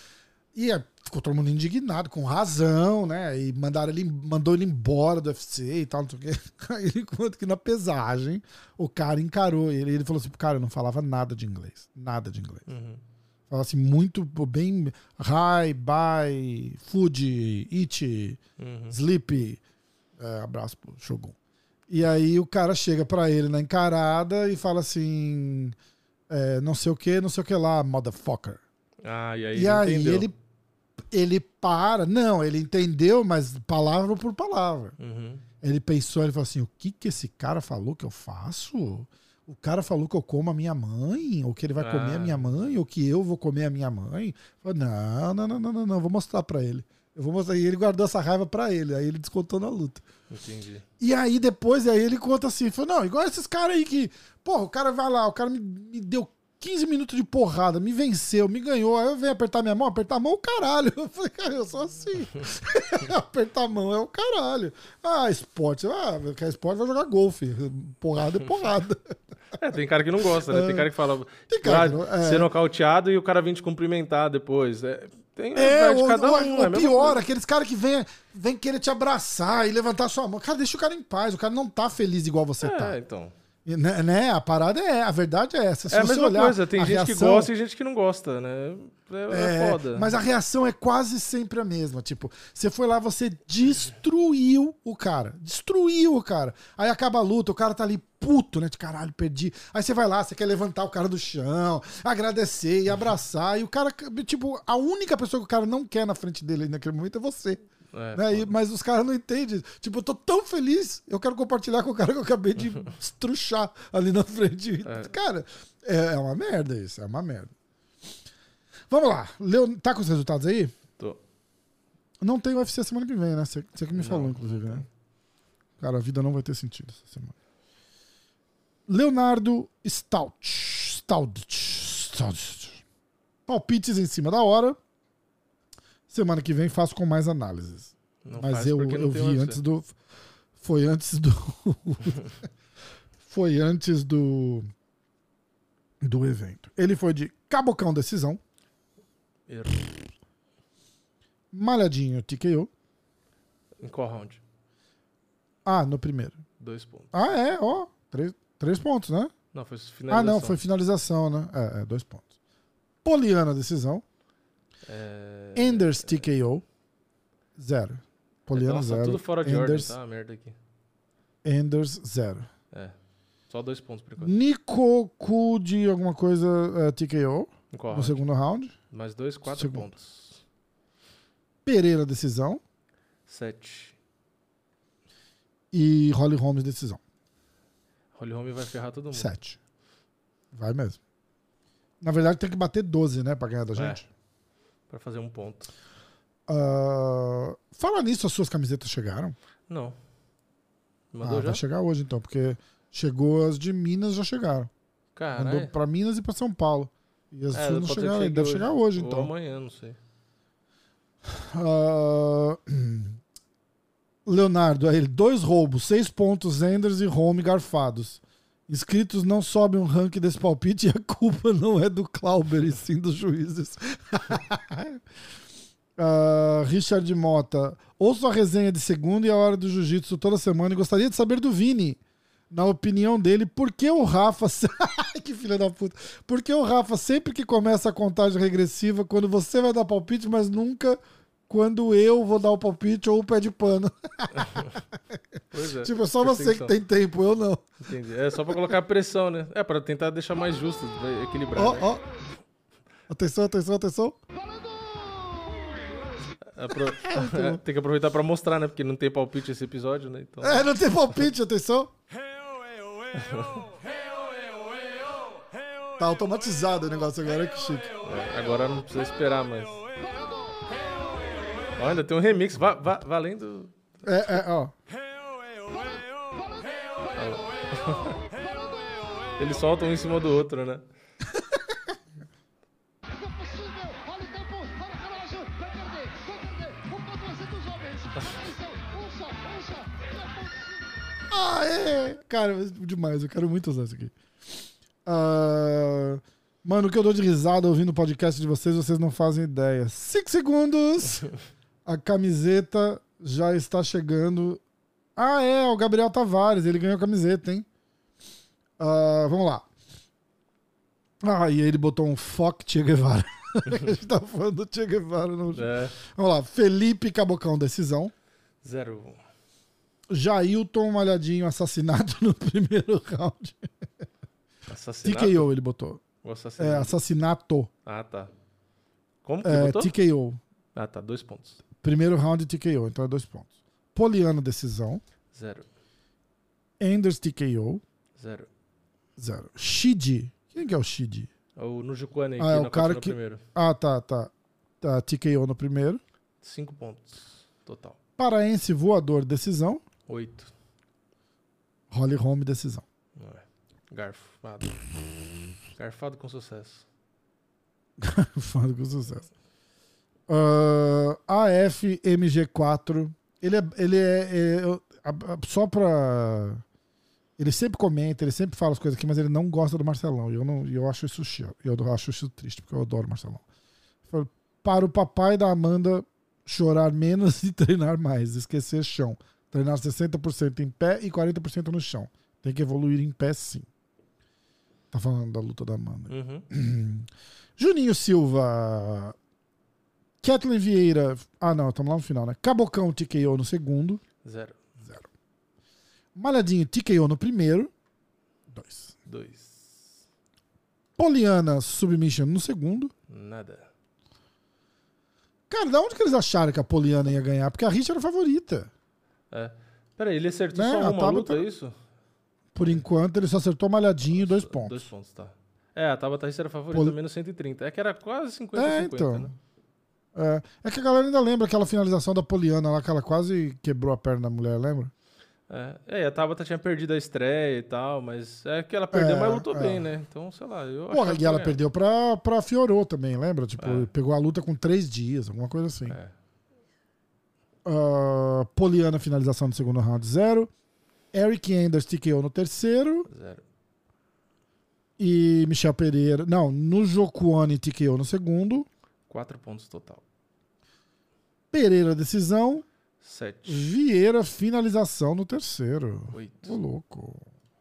E é, ficou todo mundo indignado, com razão, né? E mandaram ele, mandou ele embora do U F C e tal, não sei o quê. Aí ele conta que na pesagem o cara encarou ele. Ele falou assim: cara, eu não falava nada de inglês. Nada de inglês. Uhum. Falava assim, muito bem. Hi, bye, food, eat, Uhum. sleep. É, abraço pro Shogun. E aí o cara chega pra ele na encarada e fala assim: é, não sei o que, não sei o que lá, motherfucker. Ah, e aí, E ele aí entendeu. ele, ele para. Não, ele entendeu, mas palavra por palavra. Uhum. Ele pensou, ele falou assim: o que que esse cara falou que eu faço? O cara falou que eu como a minha mãe, ou que ele vai Ah. comer a minha mãe, ou que eu vou comer a minha mãe. Eu falei, não, não, não, não, não, não, vou mostrar pra ele. Eu vou mostrar. E ele guardou essa raiva pra ele. Aí ele descontou na luta. Entendi. E aí depois, aí ele conta assim, falou, não, igual esses caras aí que, porra, o cara vai lá, o cara me, me deu quinze minutos de porrada, me venceu, me ganhou, aí eu venho apertar minha mão, apertar a mão, o caralho. Eu falei, cara, eu sou assim. Apertar a mão é o caralho. Ah, esporte, ah, quer esporte, vai jogar golfe. Porrada é porrada. É, tem cara que não gosta, né? Tem cara que fala, Tem cara ah, que não- é. ser nocauteado e o cara vem te cumprimentar depois. É, tem É, vai de ou, cada ou- um, ou é a mesma pior, coisa. aqueles caras que vêm vem querer te abraçar e levantar sua mão. Cara, deixa o cara em paz, o cara não tá feliz igual você tá. É, então. E, Né, né? A parada é, a verdade é essa. Se É a você mesma olhar coisa, tem a gente que reação- gosta e gente que não gosta, né? É, é foda. Mas a reação é quase sempre a mesma. Tipo, você foi lá, você destruiu o cara. Destruiu o cara. Aí acaba a luta, o cara tá ali puto, né? De caralho, perdi. Aí você vai lá, você quer levantar o cara do chão, agradecer e abraçar. E o cara, tipo, a única pessoa que o cara não quer na frente dele naquele momento é você. É, né? E- foda. mas os caras não entendem. Tipo, eu tô tão feliz, eu quero compartilhar com o cara que eu acabei de estruchar ali na frente. É. Cara, é, é uma merda isso, é uma merda. Vamos lá. Leo, tá com os resultados aí? Tô. Não tem U F C semana que vem, né? Você você que me Não, falou, não inclusive, tem. né? Cara, a vida não vai ter sentido essa semana. Leonardo Stout. Stout. Stout. Palpites em cima da hora. Semana que vem faço com mais análises. Não Mas faz eu, porque não eu tem vi U F C. antes do. Foi antes do. Foi antes do. Do evento. Ele foi de Cabocão Decisão. Errou. Malhadinho T K O. Em qual round? Ah, no primeiro. Dois pontos. Ah, é, ó. Três, três pontos, né? Não, foi finalização. Ah, não, foi finalização, né? É, é, dois pontos. Poliana Decisão. É... Enders T K O. Zero. Poliana Nossa, zero. tudo fora de Enders, ordem, tá? Uma merda aqui. Enders zero. É. Só dois pontos por enquanto. Nikoku de alguma coisa é, T K O. Em qual No round? segundo round. Mais dois, quatro Segundo. pontos. Pereira Decisão. Sete. E Holly Holmes Decisão. Holly Holm vai ferrar todo mundo. Sete. Vai mesmo. Na verdade tem que bater doze, né? Pra ganhar da É. gente. Pra fazer um ponto. Ah, fala nisso, as suas camisetas chegaram? Não. Ah, Mandou já? vai chegar hoje então, porque chegou as de Minas, já chegaram. Mandou Caralho. pra Minas e pra São Paulo. E as É, suas não pode ser que chegaram, chegue deve hoje. chegar hoje Ou então. amanhã, não sei. Ah, Leonardo, aí ele, dois roubos, seis pontos, Enders e Home garfados. Inscritos não sobem um ranking desse palpite e a culpa não é do Clauber, e sim dos juízes. Ah, Richard Mota, ouço a resenha de segunda e a hora do jiu-jitsu toda semana e gostaria de saber do Vini, na opinião dele, por que o Rafa... que filha da puta. Por que o Rafa sempre que começa a contagem regressiva, quando você vai dar palpite, mas nunca quando eu vou dar o palpite ou o pé de pano? Pois é. Tipo, é só você que Perseguição. tem tempo, eu não. Entendi. É só pra colocar pressão, né? É, pra tentar deixar mais justo, vai equilibrar. Ó, né? ó. Atenção, atenção, atenção. Apro- É, tem que aproveitar pra mostrar, né? Porque não tem palpite esse episódio, né? Então... É, não tem palpite, atenção. Tá automatizado o negócio agora, que chique. É, agora não precisa esperar mais. Ó, ainda tem um remix, va va valendo. É, é, ó. Eles soltam um em cima do outro, né? Ah, é. Cara, demais, eu quero muito usar isso aqui. Ah, mano, o que eu dou de risada ouvindo o podcast de vocês, vocês não fazem ideia. Cinco segundos. A camiseta já está chegando. Ah, é, o Gabriel Tavares, ele ganhou a camiseta, hein? Ah, vamos lá. Ah, e aí ele botou um fuck Che Guevara. A gente tá falando do Che Guevara. No... É. Vamos lá, Felipe Cabocão, decisão. Zero. Jailton Malhadinho, assassinato no primeiro round. T Assassinato? K O ele botou. O É, assassinato. assassinato. Ah, tá. Como que É, botou? T K O. Ah, tá. Dois pontos. Primeiro round T K O, então é dois pontos. Poliano, decisão. Zero. Enders, T K O. Zero. Zero. Shiji. Quem que é o Shiji? O Nujukuane Ah, é o na cara no que- primeiro. Ah, tá, tá. tá. T K O no primeiro. Cinco pontos. Total. Paraense, voador, decisão. Oito. Holly Holm, decisão. Não é. Garfado. Garfado com sucesso. Fala com sucesso. Uh, A F M G quatro. Ele é. Ele é, é eu- a- a- só pra. Ele sempre comenta, ele sempre fala as coisas aqui, mas ele não gosta do Marcelão. E eu, não, e eu acho isso chiado. Eu acho isso triste, porque eu adoro o Marcelão. Ele falou, para o papai da Amanda chorar menos e treinar mais. Esquecer chão. Treinar sessenta por cento em pé e quarenta por cento no chão. Tem que evoluir em pé, sim. Tá falando da luta da Amanda. Uhum. Juninho Silva. Kathleen Vieira. Ah, não, estamos lá no final, né? Cabocão T K O no segundo. Zero. Zero. Malhadinho T K O no primeiro. Dois. Dois. Poliana Submission no segundo. Nada. Cara, da onde que eles acharam que a Poliana ia ganhar? Porque a Rich era a favorita. É. Peraí, ele acertou Né? só A uma Tabata- luta, é isso? Por enquanto, ele só acertou malhadinho dois pontos. Dois pontos, tá. É, a Tabata Rich era a favorita, Poli- menos cento e trinta. É que era quase cinquenta É, a cinquenta, então. né? É, é que a galera ainda lembra aquela finalização da Poliana lá, que ela quase quebrou a perna da mulher, lembra? É, é, e a Tabata tinha perdido a estreia e tal, mas é que ela perdeu, É, mas lutou é. bem, né? Então, sei lá, eu Porra, achava que e ela ia ganhar. perdeu pra, pra Fiorot também, lembra? Tipo, É. pegou a luta com três dias, alguma coisa assim. É. Ah, Poliana, finalização no segundo round, zero. Eric Enders, T K O no terceiro. Zero. E Michel Pereira. Não, no Jokuane, T K O no segundo. Quatro pontos total. Pereira, decisão. Sete. Vieira, finalização no terceiro. Oito. Ô, louco.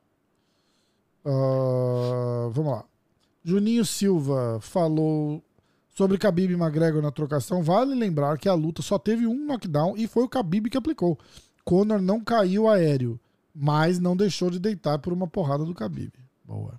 Ah, vamos lá. Juninho Silva falou sobre Khabib e McGregor na trocação. Vale lembrar que a luta só teve um knockdown e foi o Khabib que aplicou. Conor não caiu aéreo, mas não deixou de deitar por uma porrada do Khabib. Boa.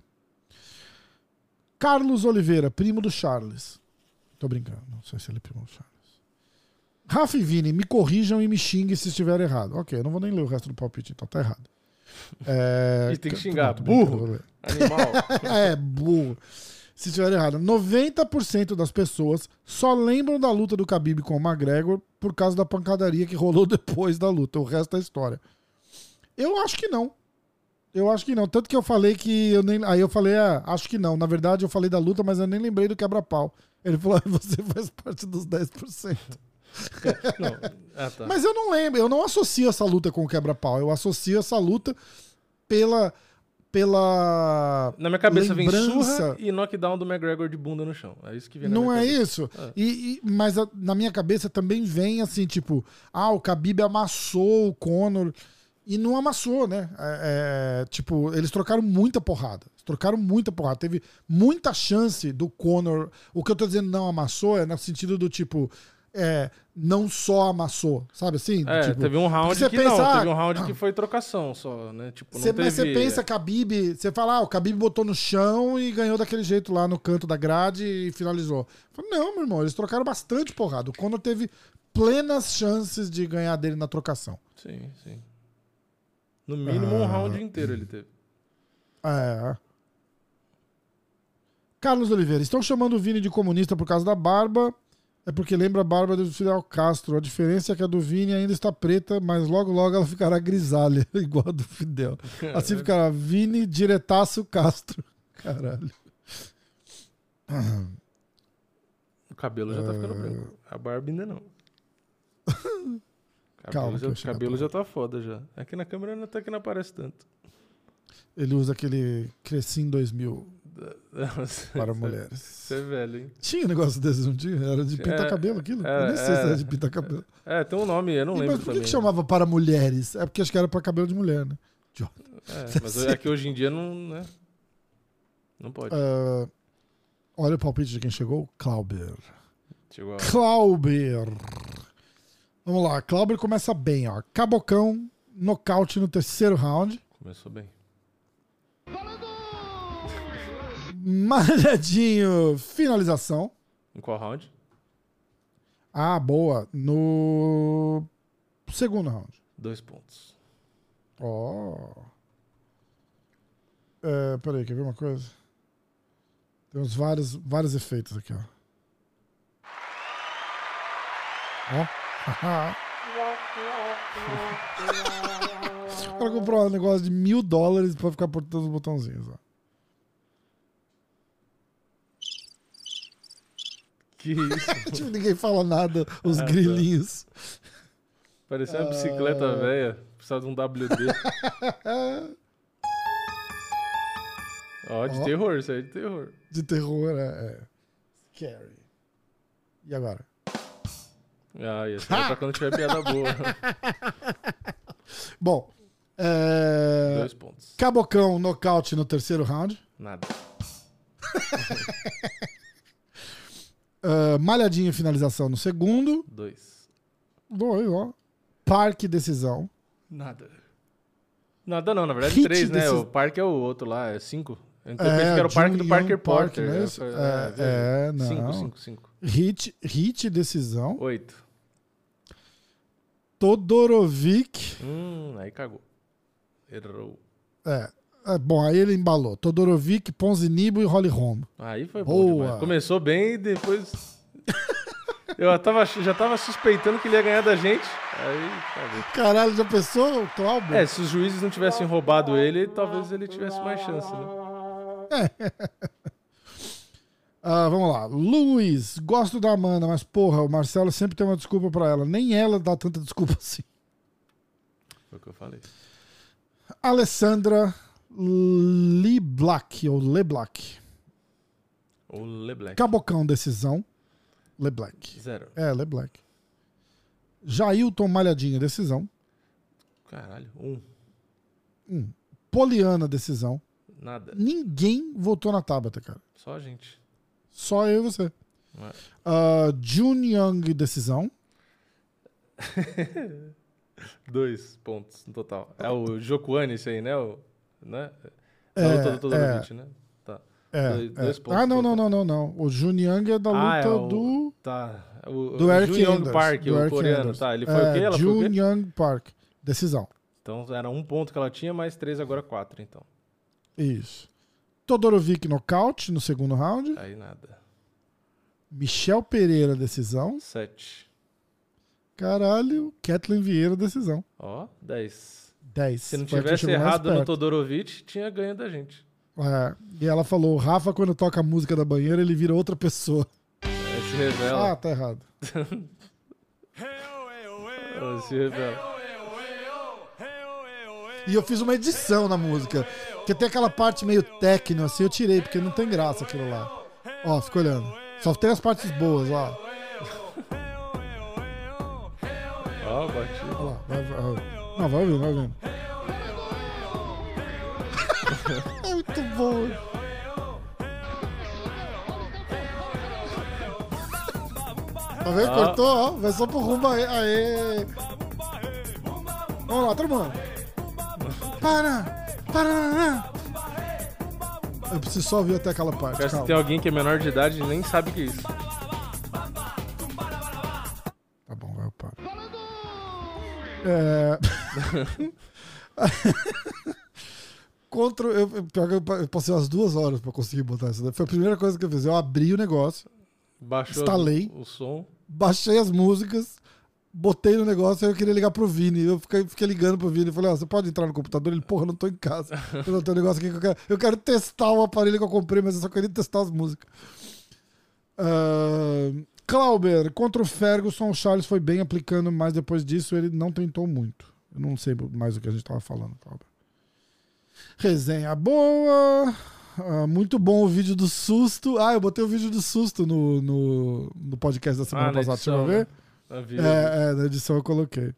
Carlos Oliveira, primo do Charles. Tô brincando, não sei se ele é primo do Charles. Rafa e Vini, me corrijam e me xinguem se estiver errado. Ok, eu não vou nem ler o resto do palpite, então tá errado. É... E tem que xingar. Tô brincando, Burro. vou ler. Animal. É, burro. Se estiver errado. noventa por cento das pessoas só lembram da luta do Khabib com o McGregor por causa da pancadaria que rolou depois da luta. O resto é história. Eu acho que não. Eu acho que não. Tanto que eu falei que eu nem. Aí eu falei, ah, acho que não. Na verdade, eu falei da luta, mas eu nem lembrei do quebra-pau. Ele falou, ah, você faz parte dos dez por cento. Não. Ah, tá. Mas eu não lembro, eu não associo essa luta com o quebra-pau. Eu associo essa luta pela. pela. Na minha cabeça vem lembrança. surra e knockdown do McGregor de bunda no chão. É isso que vem na Não minha é cabeça. isso. É. E, e- mas a- na minha cabeça também vem assim, tipo, ah, o Khabib amassou o Conor. E não amassou, né? É, é, tipo, eles trocaram muita porrada. Eles trocaram muita porrada. Teve muita chance do Conor. O que eu tô dizendo não amassou é no sentido do tipo. É, não só amassou, sabe assim? É, Tipo, teve um round você que pensa, não, ah, teve um round que foi trocação só, né? Tipo, não Cê, teve... Mas você pensa Khabib, você fala, ah, o Khabib botou no chão e ganhou daquele jeito lá no canto da grade e finalizou. Fala, não, meu irmão, eles trocaram bastante porrada. O Conor teve plenas chances de ganhar dele na trocação. Sim, sim. No mínimo um round inteiro ele teve. É. Carlos Oliveira, estão chamando o Vini de comunista por causa da barba. É porque lembra a barba do Fidel Castro. A diferença é que a do Vini ainda está preta, mas logo logo ela ficará grisalha, igual a do Fidel. Assim ficará Vini diretaço Castro. Caralho. O cabelo já tá ficando branco. A barba ainda não. Cabelo, Calma, que já, eu chego cabelo lá. já tá foda já. Aqui na câmera até que não aparece tanto. Ele usa aquele Crescim dois mil para Você- mulheres. Você é velho, hein? Tinha um negócio desses um dia? Era de pintar É, cabelo aquilo? é, eu nem sei se é. era de pintar cabelo. É, tem um nome, eu não E, lembro mas por que, também. que chamava para mulheres? É porque acho que era para cabelo de mulher, né? Idiota. É, mas é que hoje em dia não, né? Não pode. Ah, olha o palpite de quem chegou. Clauber. Chegou a... Clauber. Vamos lá. Clauber começa bem, ó. Cabocão, nocaute no terceiro round. Começou bem. Malhadinho, finalização. Em qual round? Ah, boa. No segundo round. Dois pontos. Ó. É, peraí, quer ver uma coisa? Tem uns vários, vários efeitos aqui, ó. Ó. O cara comprou um negócio de mil dólares pra ficar apertando os botãozinhos, ó. Que isso? Tipo, ninguém fala nada, os grilinhos. Parecia uma bicicleta Ah. velha. Precisava de um W D. Ó, de Ó. terror, isso aí é de terror. De terror, é. é. Scary. E agora? Ah, ia ser pra quando tiver piada boa. Bom, é... Dois pontos. Cabocão, nocaute no terceiro round. Nada. Uh, Malhadinho, finalização no segundo. Dois. Dois, ó. Parque, decisão. Nada. Nada não, na verdade Hit três, né? desses- O parque é o outro lá, é cinco. Então eu pensei que era o parque do Jung Parker Young Park, Porter. não é isso? É, É, é, não. Cinco, cinco, cinco. Hit, hit decisão. Oito. Todorovic. Hum, aí cagou. Errou. É, é, bom, aí ele embalou. Todorovic, Ponzinibbio e Holly Holm. Aí foi bom Boa. demais. Começou bem e depois... Eu tava, já tava suspeitando que ele ia ganhar da gente. Aí, cagou. Caralho, já pensou, Clauber? É, se os juízes não tivessem roubado ele, talvez ele tivesse mais chance, né? Ah, vamos lá. Luiz, gosto da Amanda, mas porra, o Marcelo sempre tem uma desculpa pra ela. Nem ela dá tanta desculpa assim. Foi o que eu falei. Alessandra Leblac, ou Leblac. O LeBlanc. Cabocão, decisão. Leblac. Zero. É, Leblac. Jailton Malhadinho, decisão. Caralho. Um. Um. Poliana, decisão. Nada. Ninguém votou na Tabata, cara. Só a gente. Só eu e você. Não é? Uh, Jun Young, decisão. Dois pontos no total. É o Jokuane esse aí, né? O, né? É, Da luta do Todorovic, né? Tá. É, Dois- é. dois pontos Ah, não, no não, total. não, não, não. O Jun Young é da luta Ah, é o- do... Tá. O, Do o Eric Jun Young Anders, Park, do o Eric coreano. Anders. Tá, ele foi É, o quê? Ela Jun foi o quê? Young Park. Decisão. Então era um ponto que ela tinha, mais três, agora quatro, então. Isso. Todorovic nocaute no segundo round. Aí nada. Michel Pereira, decisão. Sete. Caralho. Kathleen Vieira, decisão. Ó, dez. dez. Se não Foi a que tivesse chegou mais errado no perto. Todorovic, tinha ganho da gente. É. E ela falou, o Rafa, quando toca a música da banheira, ele vira outra pessoa. Aí se revela. Ah, tá errado. Ela se revela. E eu fiz uma edição na música. Que tem aquela parte meio techno, assim, eu tirei, porque não tem graça aquilo lá. Ó, fica olhando. Só tem as partes boas, ó. Ó, bati. Olha lá, vai, vai, vai. Não, vai ouvindo, vai ouvindo. É muito bom. Tá vendo? Ah. Cortou, ó. Vai só pro rumo aí. Aê. Vamos lá, todo mundo. Para! Para! Eu preciso só ouvir até aquela parte. Cara, se Calma. tem alguém que é menor de idade e nem sabe o que é isso. Tá bom, vai, eu paro. É... Contra... Eu, eu, pior que eu passei umas duas horas pra conseguir botar isso. Foi a primeira coisa que eu fiz. Eu abri o negócio, Baixou Instalei. o som. baixei as músicas, botei no negócio, aí eu queria ligar pro Vini. Eu fiquei, fiquei ligando pro Vini. Falei, ó, você pode entrar no computador? Ele, porra, eu não tô em casa. Eu não tenho um negócio aqui que eu quero. Eu quero testar o aparelho que eu comprei, mas eu só queria testar as músicas. Uh... Clauber, contra o Ferguson, o Charles foi bem aplicando, mas depois disso ele não tentou muito. Eu não sei mais o que a gente tava falando, Clauber. Resenha boa. Uh, muito bom o vídeo do susto. Ah, eu botei o vídeo do susto no, no, no podcast da semana Ah, na passada. edição, Deixa eu ver. né? Eu vi, É, é, na edição eu coloquei.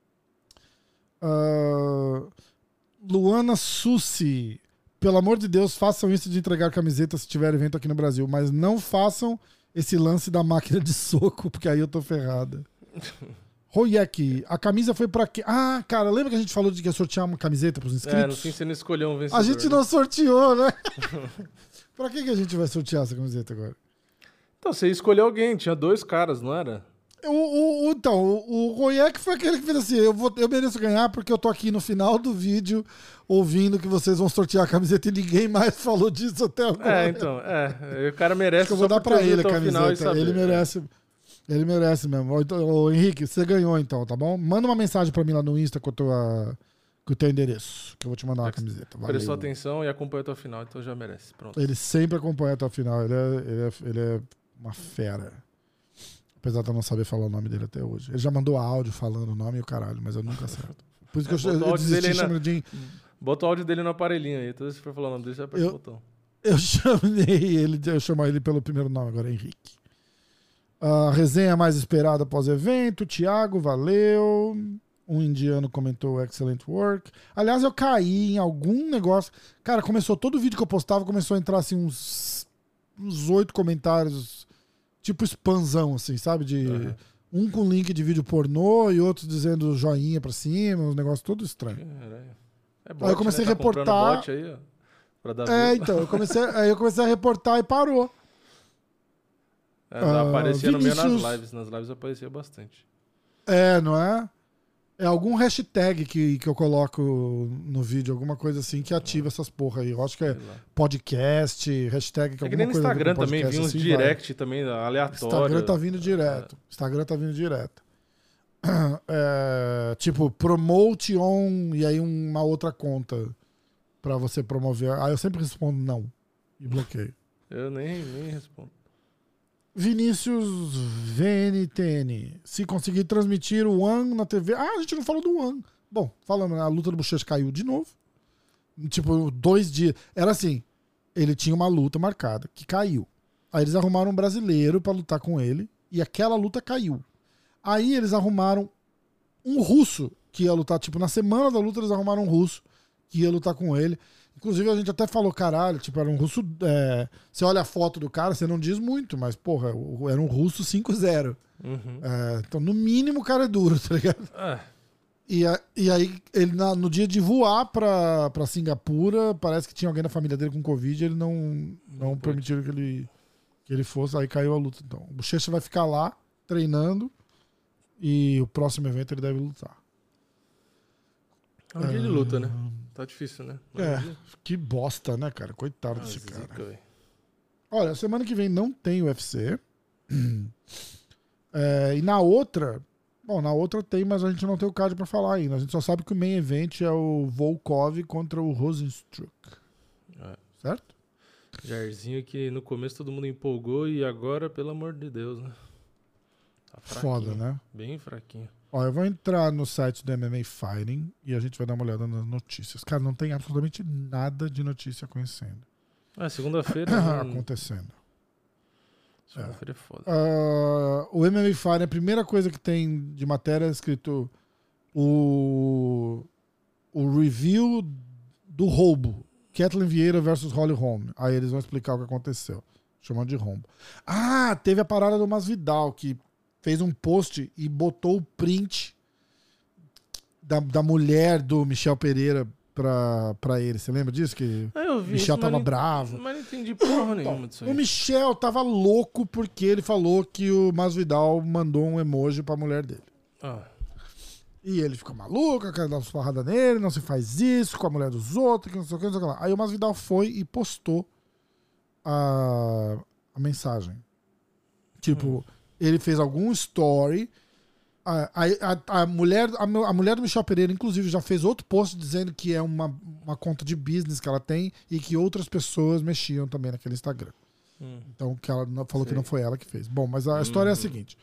Uh, Luana Sussi. Pelo amor de Deus, façam isso de entregar camiseta se tiver evento aqui no Brasil, mas não façam esse lance da máquina de soco, porque aí eu tô ferrada. Royek, a camisa foi pra quê? Ah, cara, lembra que a gente falou de que ia sortear uma camiseta pros inscritos? É, no fim você não escolheu um vencedor. A gente não sorteou, né? Pra que, que a gente vai sortear essa camiseta agora? Então, você escolheu alguém, tinha dois caras, não era? O, o, o, então, o, o Royek foi aquele que fez assim, eu, vou, eu mereço ganhar porque eu tô aqui no final do vídeo ouvindo que vocês vão sortear a camiseta e ninguém mais falou disso até agora. É, então, é. O cara merece. Acho que eu vou só dar por pra ter ele visto a até o final e camiseta. saber. Ele merece. Ele merece mesmo. Ô, então, ô, Henrique, você ganhou então, tá bom? Manda uma mensagem pra mim lá no Insta com, a tua, com o teu endereço, que eu vou te mandar uma camiseta. Valeu. Prestou atenção e acompanhou até o final, então já merece. Pronto. Ele sempre acompanha até o final. Ele é, ele é, ele é uma fera. Apesar de eu não saber falar o nome dele até hoje. Ele já mandou áudio falando o nome e o caralho, mas eu nunca acerto. Por isso que eu, Bota o eu áudio dele desisti aí na- chamando de... Bota o áudio dele no aparelhinho aí. Toda vez que você for falar o nome dele, você aperta Eu- o botão. Eu chamei ele, eu chamo ele pelo primeiro nome agora, Henrique. A resenha mais esperada pós-evento, Thiago, valeu. Um indiano comentou excellent work. Aliás, eu caí em algum negócio. Cara, começou todo vídeo que eu postava, começou a entrar assim uns uns oito comentários, tipo spamzão, assim, sabe? De Uhum. um com link de vídeo pornô e outro dizendo joinha pra cima, um negócio todo estranho. Caralho. É Aí eu comecei né? a Tá comprando reportar- bot aí, ó. Pra dar É, view. então, eu comecei, aí eu comecei a reportar e parou. É, Ah, aparecia no meio nas Vinícius- lives. Nas lives aparecia bastante. É, não é? É algum hashtag que, que eu coloco no vídeo, alguma coisa assim, que ativa essas porra aí. Eu acho que é Sei lá. podcast, hashtag, que É que alguma nem no coisa a ver Instagram com também, podcast, vinha uns assim, direct também, vai. aleatório. Instagram tá vindo direto. Instagram tá vindo direto. É, tipo, promote on e aí uma outra conta pra você promover. Aí eu sempre respondo não e bloqueio. Eu nem, nem respondo. Vinícius V N T N. Se conseguir transmitir o One na T V. Ah, a gente não falou do One. Bom, falando, né, a luta do Bochecha caiu de novo. Tipo, dois dias. Era assim: ele tinha uma luta marcada que caiu. Aí eles arrumaram um brasileiro pra lutar com ele e aquela luta caiu. Aí eles arrumaram um russo que ia lutar. Tipo, na semana da luta eles arrumaram um russo que ia lutar com ele. Inclusive a gente até falou, caralho, tipo, era um russo... É, você olha a foto do cara, você não diz muito, mas, porra, era um russo cinco zero. Uhum. É, então, no mínimo, o cara é duro, tá ligado? Ah, E, a- e aí, ele na- no dia de voar pra, pra Singapura, parece que tinha alguém da família dele com Covid, ele não, não permitiram que ele, que ele fosse, aí caiu a luta. Então, o Bochecha vai ficar lá, treinando, e o próximo evento ele deve lutar. é um dia de luta, né? Tá difícil, né? Mas É, um dia- que bosta, né, cara? Coitado Ah, desse zica, cara. velho. Olha, semana que vem não tem U F C. É, e na outra... Bom, na outra tem, mas a gente não tem o card pra falar ainda. A gente só sabe que o main event é o Volkov contra o Rosenstruck. É. Certo? Jairzinho que no começo todo mundo empolgou e agora, pelo amor de Deus, né? Tá fraquinho. Foda, né? Bem fraquinho. Ó, eu vou entrar no site do M M A Fighting e a gente vai dar uma olhada nas notícias. Cara, não tem absolutamente nada de notícia conhecendo. Ah, segunda-feira. né? acontecendo. Segunda-feira é foda. Ah, o M M A Fighting, a primeira coisa que tem de matéria é escrito o, o review do roubo. Kathleen Vieira versus Holly Holm. Aí eles vão explicar o que aconteceu. Chamando de rombo. Ah, teve a parada do Masvidal, que fez um post e botou o print da, da mulher do Michel Pereira pra, pra ele. Você lembra disso? Que Ah, eu o vi Michel isso, tava mas não- bravo. Mas não entendi porra nenhuma disso aí. O Michel tava louco porque ele falou que o Masvidal mandou um emoji pra mulher dele. Ah, E ele ficou maluco, quer dar uma porrada nele, não se faz isso com a mulher dos outros, que não sei o que, não sei o que lá. Aí o Masvidal foi e postou a, a mensagem. Tipo, Hum. ele fez algum story. A, a, a, a mulher, a, mu- a mulher do Michel Pereira, inclusive, já fez outro post dizendo que é uma, uma conta de business que ela tem e que outras pessoas mexiam também naquele Instagram. hum. Então, que ela não- falou que Sei. não foi ela que fez. Bom, mas a história é a seguinte.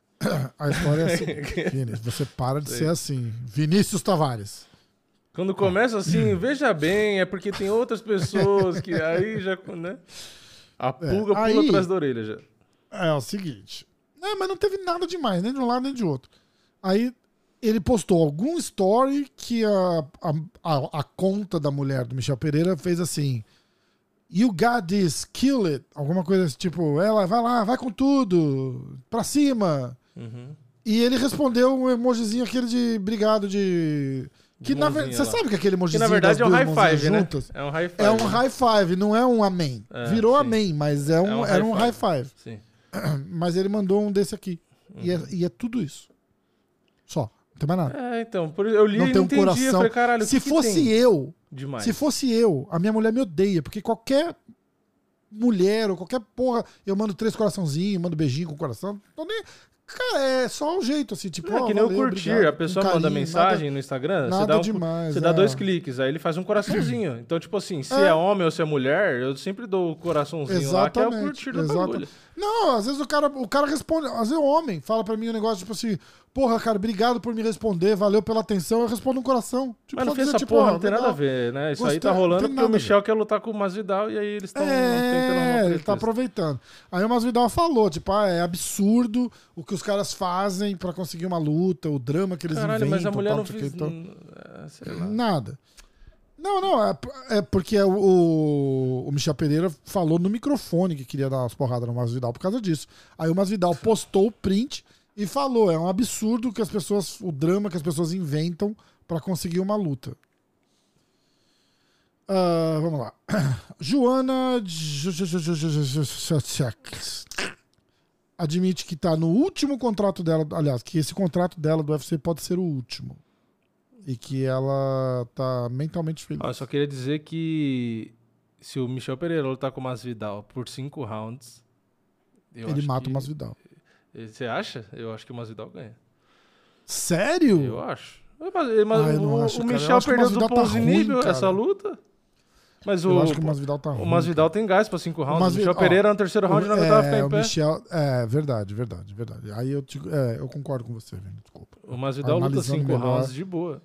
A história é a seguinte. Vinícius, você para de Sei. ser assim. Vinícius Tavares. Quando começa assim, veja bem, é porque tem outras pessoas que aí já, né? A pulga pula aí- atrás da orelha já. É o seguinte. É, mas não teve nada demais, nem de um lado nem de outro. Aí ele postou algum story que a, a, a, a conta da mulher do Michel Pereira fez assim: You got this, kill it. Alguma coisa assim, tipo, ela vai lá, vai com tudo, pra cima. Uhum. E ele respondeu um emojizinho aquele de obrigado de. Que De na mãozinha verdade. Você lá. sabe que aquele Que emojizinho na verdade é um das high duas mãozinhas five, né? juntas É um high five. é um né? high five, não é um amém. É, Virou sim. amém, mas é um, É um era high um high five. Sim. Mas ele mandou um desse aqui. E, Uhum. é, e é tudo isso. Só. Não tem mais nada. É, então, por, eu li Não e tem não um entendi. Eu coração. falei, caralho, o Se que que fosse tem eu, demais? se fosse eu, a minha mulher me odeia, porque qualquer mulher ou qualquer porra, eu mando três coraçãozinhos, mando beijinho com o coração. Tô nem... Cara, é só um jeito, assim, tipo, É ó, que nem eu valeu, curtir, obrigado, a pessoa com manda carinho, mensagem no Instagram, você nada dá, um, demais, você dá é. dois cliques, aí ele faz um coraçãozinho. Então, tipo assim, se É. é, homem ou se é mulher, eu sempre dou o coraçãozinho lá, que é o Exatamente, curtir do exata- bagulho. Não, às vezes o cara, o cara responde, às vezes o homem fala pra mim um negócio tipo assim, porra, cara, obrigado por me responder, valeu pela atenção, eu respondo um coração. Tipo, Mas não pode fez dizer, essa tipo, porra, ó, não tem nada legal. a ver, né? Isso aí Gostei, tá não rolando tem porque nada o a Michel quer lutar com o Masvidal e aí eles estão tentando É, arrumar ele tá pretexto. aproveitando. Aí o Masvidal falou, tipo, ah, é absurdo o que os caras fazem pra conseguir uma luta, o drama que eles Caralho, inventam. mas a mulher tal, não sei o fez... que, então. é, sei lá. Nada. Não, não, é, é porque o, o, o Michel Pereira falou no microfone que queria dar umas porradas no Masvidal por causa disso. Aí o Masvidal postou o print e falou, é um absurdo que as pessoas, o drama que as pessoas inventam pra conseguir uma luta. Uh, vamos lá. Joana admite que tá no último contrato dela, aliás, que esse contrato dela do U F C pode ser o último. E que ela tá mentalmente feliz. Ah, eu só queria dizer que se o Michel Pereira lutar com o Masvidal por cinco rounds... eu Ele acho mata que... o Masvidal. Você acha? Eu acho que o Masvidal ganha. Sério? Eu acho. Mas, mas Ah, eu não o, acho, o cara. Eu Michel acho que o perdeu do Masvidal tá Ponzinibbio ruim, cara. essa luta. Mas Eu o, acho que o Masvidal tá ruim. o Masvidal tem gás pra cinco rounds. O, Masvidal- Michel Pereira ó, no terceiro round o- não aguentava ficar é, em o pé. Michel, é, verdade, verdade, verdade. Aí eu, te, é, eu concordo com você, Vini, desculpa. O Masvidal luta Analisando cinco melhor, rounds de boa.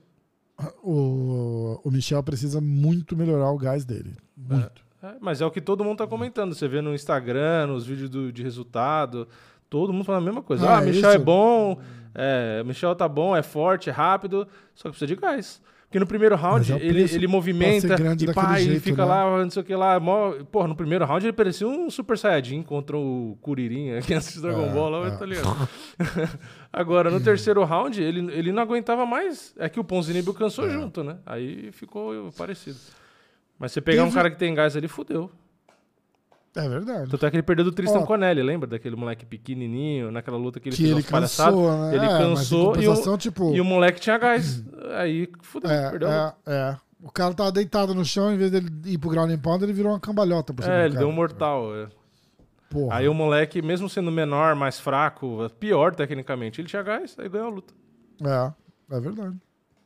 O, o Michel precisa muito melhorar o gás dele. Muito. É, mas é o que todo mundo tá comentando. Você vê no Instagram, nos vídeos do- de resultado, todo mundo fala a mesma coisa. Ah, Ah, Michel isso. é bom, é, Michel tá bom, é forte, é rápido, só que precisa de gás. Porque no primeiro round Mas é o ele, preço ele pra movimenta ser grande e pá, daquele e jeito, fica né? lá, não sei o que lá. Mó... Porra, no primeiro round ele parecia um Super Saiyajin contra o Kuririn, quem assiste Dragon É, Ball lá, é. tá ligado? Agora, no terceiro round, ele, ele não aguentava mais. É que o Ponzinibbio cansou É. junto, né? Aí ficou parecido. Mas você pegar um Teve- cara que tem gás ali, fudeu. É verdade. Tanto é que ele perdeu do Tristan Ó. Conelli, lembra? Daquele moleque pequenininho, naquela luta que ele Que fez ele umas palhaçadas. cansou, né? Ele É, mas em cansou e, compensação, o, tipo- e o moleque tinha gás. Aí fudeu, É, perdeu. a luta. é, é. O cara tava deitado no chão, em vez dele ir pro ground and pound, ele virou uma cambalhota por cima É, do ele cara. deu um mortal. é. Porra. Aí o moleque, mesmo sendo menor, mais fraco, pior tecnicamente, ele tinha gás, aí ganhou a luta. É, é verdade.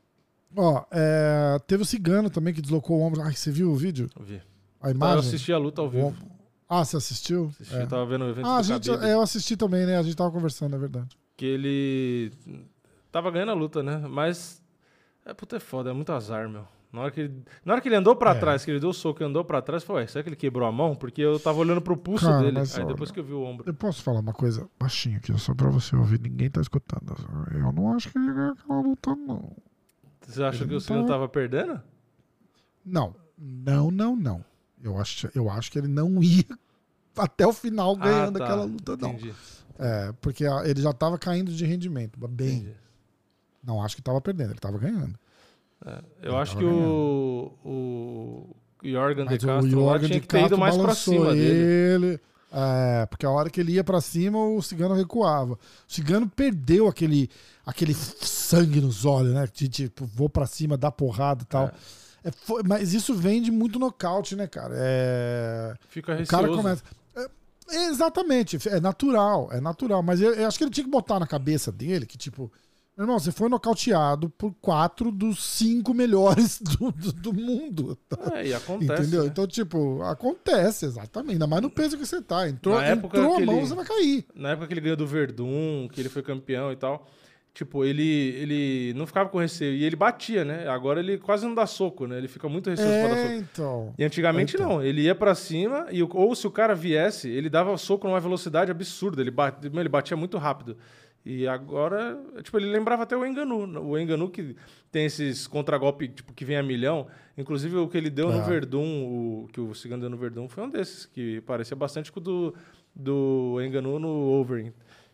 Ó, é, teve o Cigano também que deslocou o ombro. Ai, você viu o vídeo? Eu vi. A Eu imagem? assisti a luta ao vivo. Ah, você assistiu? Assisti, É. eu tava vendo o evento Ah, a do gente, Khabib, é, eu assisti também, né? A gente tava conversando, é verdade. que ele tava ganhando a luta, né? Mas, é, puta, é foda, é muito azar, meu. Na hora que ele, na hora que ele andou pra É. trás, que ele deu o soco e andou pra trás, foi, ué, será que ele quebrou a mão? Porque eu tava olhando pro pulso Cara, dele, mas aí olha, depois que eu vi o ombro. Eu posso falar uma coisa baixinho aqui, só pra você ouvir, ninguém tá escutando. Eu não acho que ele ganhou aquela luta, não. Você acha Ele que não o Cigano tava- tava perdendo? Não, não, não, não. Eu acho, eu acho que ele não ia até o final ganhando Ah, tá. aquela luta, não. Entendi. É, porque a- ele já tava caindo de rendimento, bem. entendi. Não acho que tava perdendo, ele tava ganhando. É, eu Ele acho tava que o, o Jorgen de Mas o Castro lá Jorgen tinha de que ter ido Castro mais pra balançou cima dele. ele. É, porque a hora que ele ia pra cima, o Cigano recuava. O Cigano perdeu aquele, aquele sangue nos olhos, né? De tipo, vou pra cima, dá porrada e tal. É. É, foi- mas isso vem de muito nocaute, né, cara? É, Fica o receoso. cara começa. É, exatamente, é natural, é natural. Mas eu, eu acho que ele tinha que botar na cabeça dele que, tipo, meu irmão, você foi nocauteado por quatro dos cinco melhores do, do, do mundo. É, e acontece. Entendeu? né? Então, tipo, acontece, exatamente. Ainda mais no peso que você tá. Entrou, Na época entrou a que mão, ele- você vai cair. Na época que ele ganhou do Verdun, que ele foi campeão e tal, tipo, ele, ele não ficava com receio. E ele batia, né? Agora ele quase não dá soco, né? Ele fica muito receoso pra dar soco. É, então. E antigamente Então. não, ele ia pra cima, e, o- ou se o cara viesse, ele dava soco numa velocidade absurda, ele, bate, ele batia muito rápido. E agora, tipo, ele lembrava até o Enganu. O Enganu que tem esses contragolpes tipo, que vem a milhão. Inclusive o que ele deu no Ah. Verdun, o que o Cigano deu no Verdun, foi um desses, que parecia bastante com o do, do Enganu no Overing.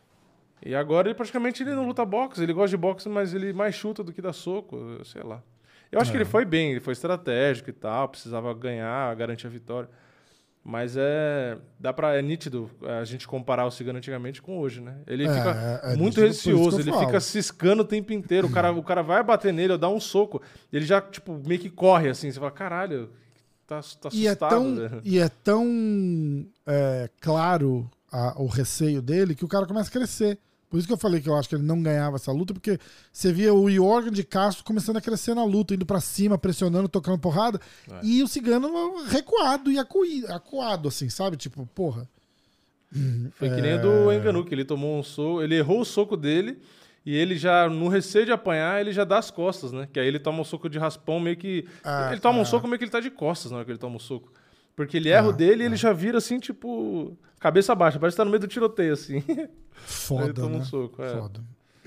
E agora ele praticamente ele não luta boxe, ele gosta de boxe, mas ele mais chuta do que dá soco, sei lá. Eu acho que ele foi bem, ele foi estratégico e tal, precisava ganhar, garantir a vitória. Mas é. Dá pra, é nítido a gente comparar o Cigano antigamente com hoje, né? Ele É, fica é, é muito nítido, por isso que receoso, eu ele falo. fica ciscando o tempo inteiro. O cara, o cara vai bater nele, ou dá um soco, ele já, tipo, meio que corre assim. Você fala, caralho, tá, tá assustado, E é tão, velho. e é tão é, claro a- o receio dele que o cara começa a crescer. Por isso que eu falei que eu acho que ele não ganhava essa luta, porque você via o Jorgen de Castro começando a crescer na luta, indo pra cima, pressionando, tocando porrada, É. e o Cigano recuado e acui- acuado, assim, sabe? Tipo, porra. Foi que nem o do Enganu, que ele tomou um soco, ele errou o soco dele, e ele já, no receio de apanhar, ele já dá as costas, né? Que aí ele toma um soco de raspão meio que... Ah, ele toma um ah. soco meio que ele tá de costas na hora que ele toma o soco. Porque ele erra o dele e ele já vira assim, tipo, cabeça baixa, parece que tá no meio do tiroteio, assim. Aí Foda, ele toma né? um soco, é. Foda.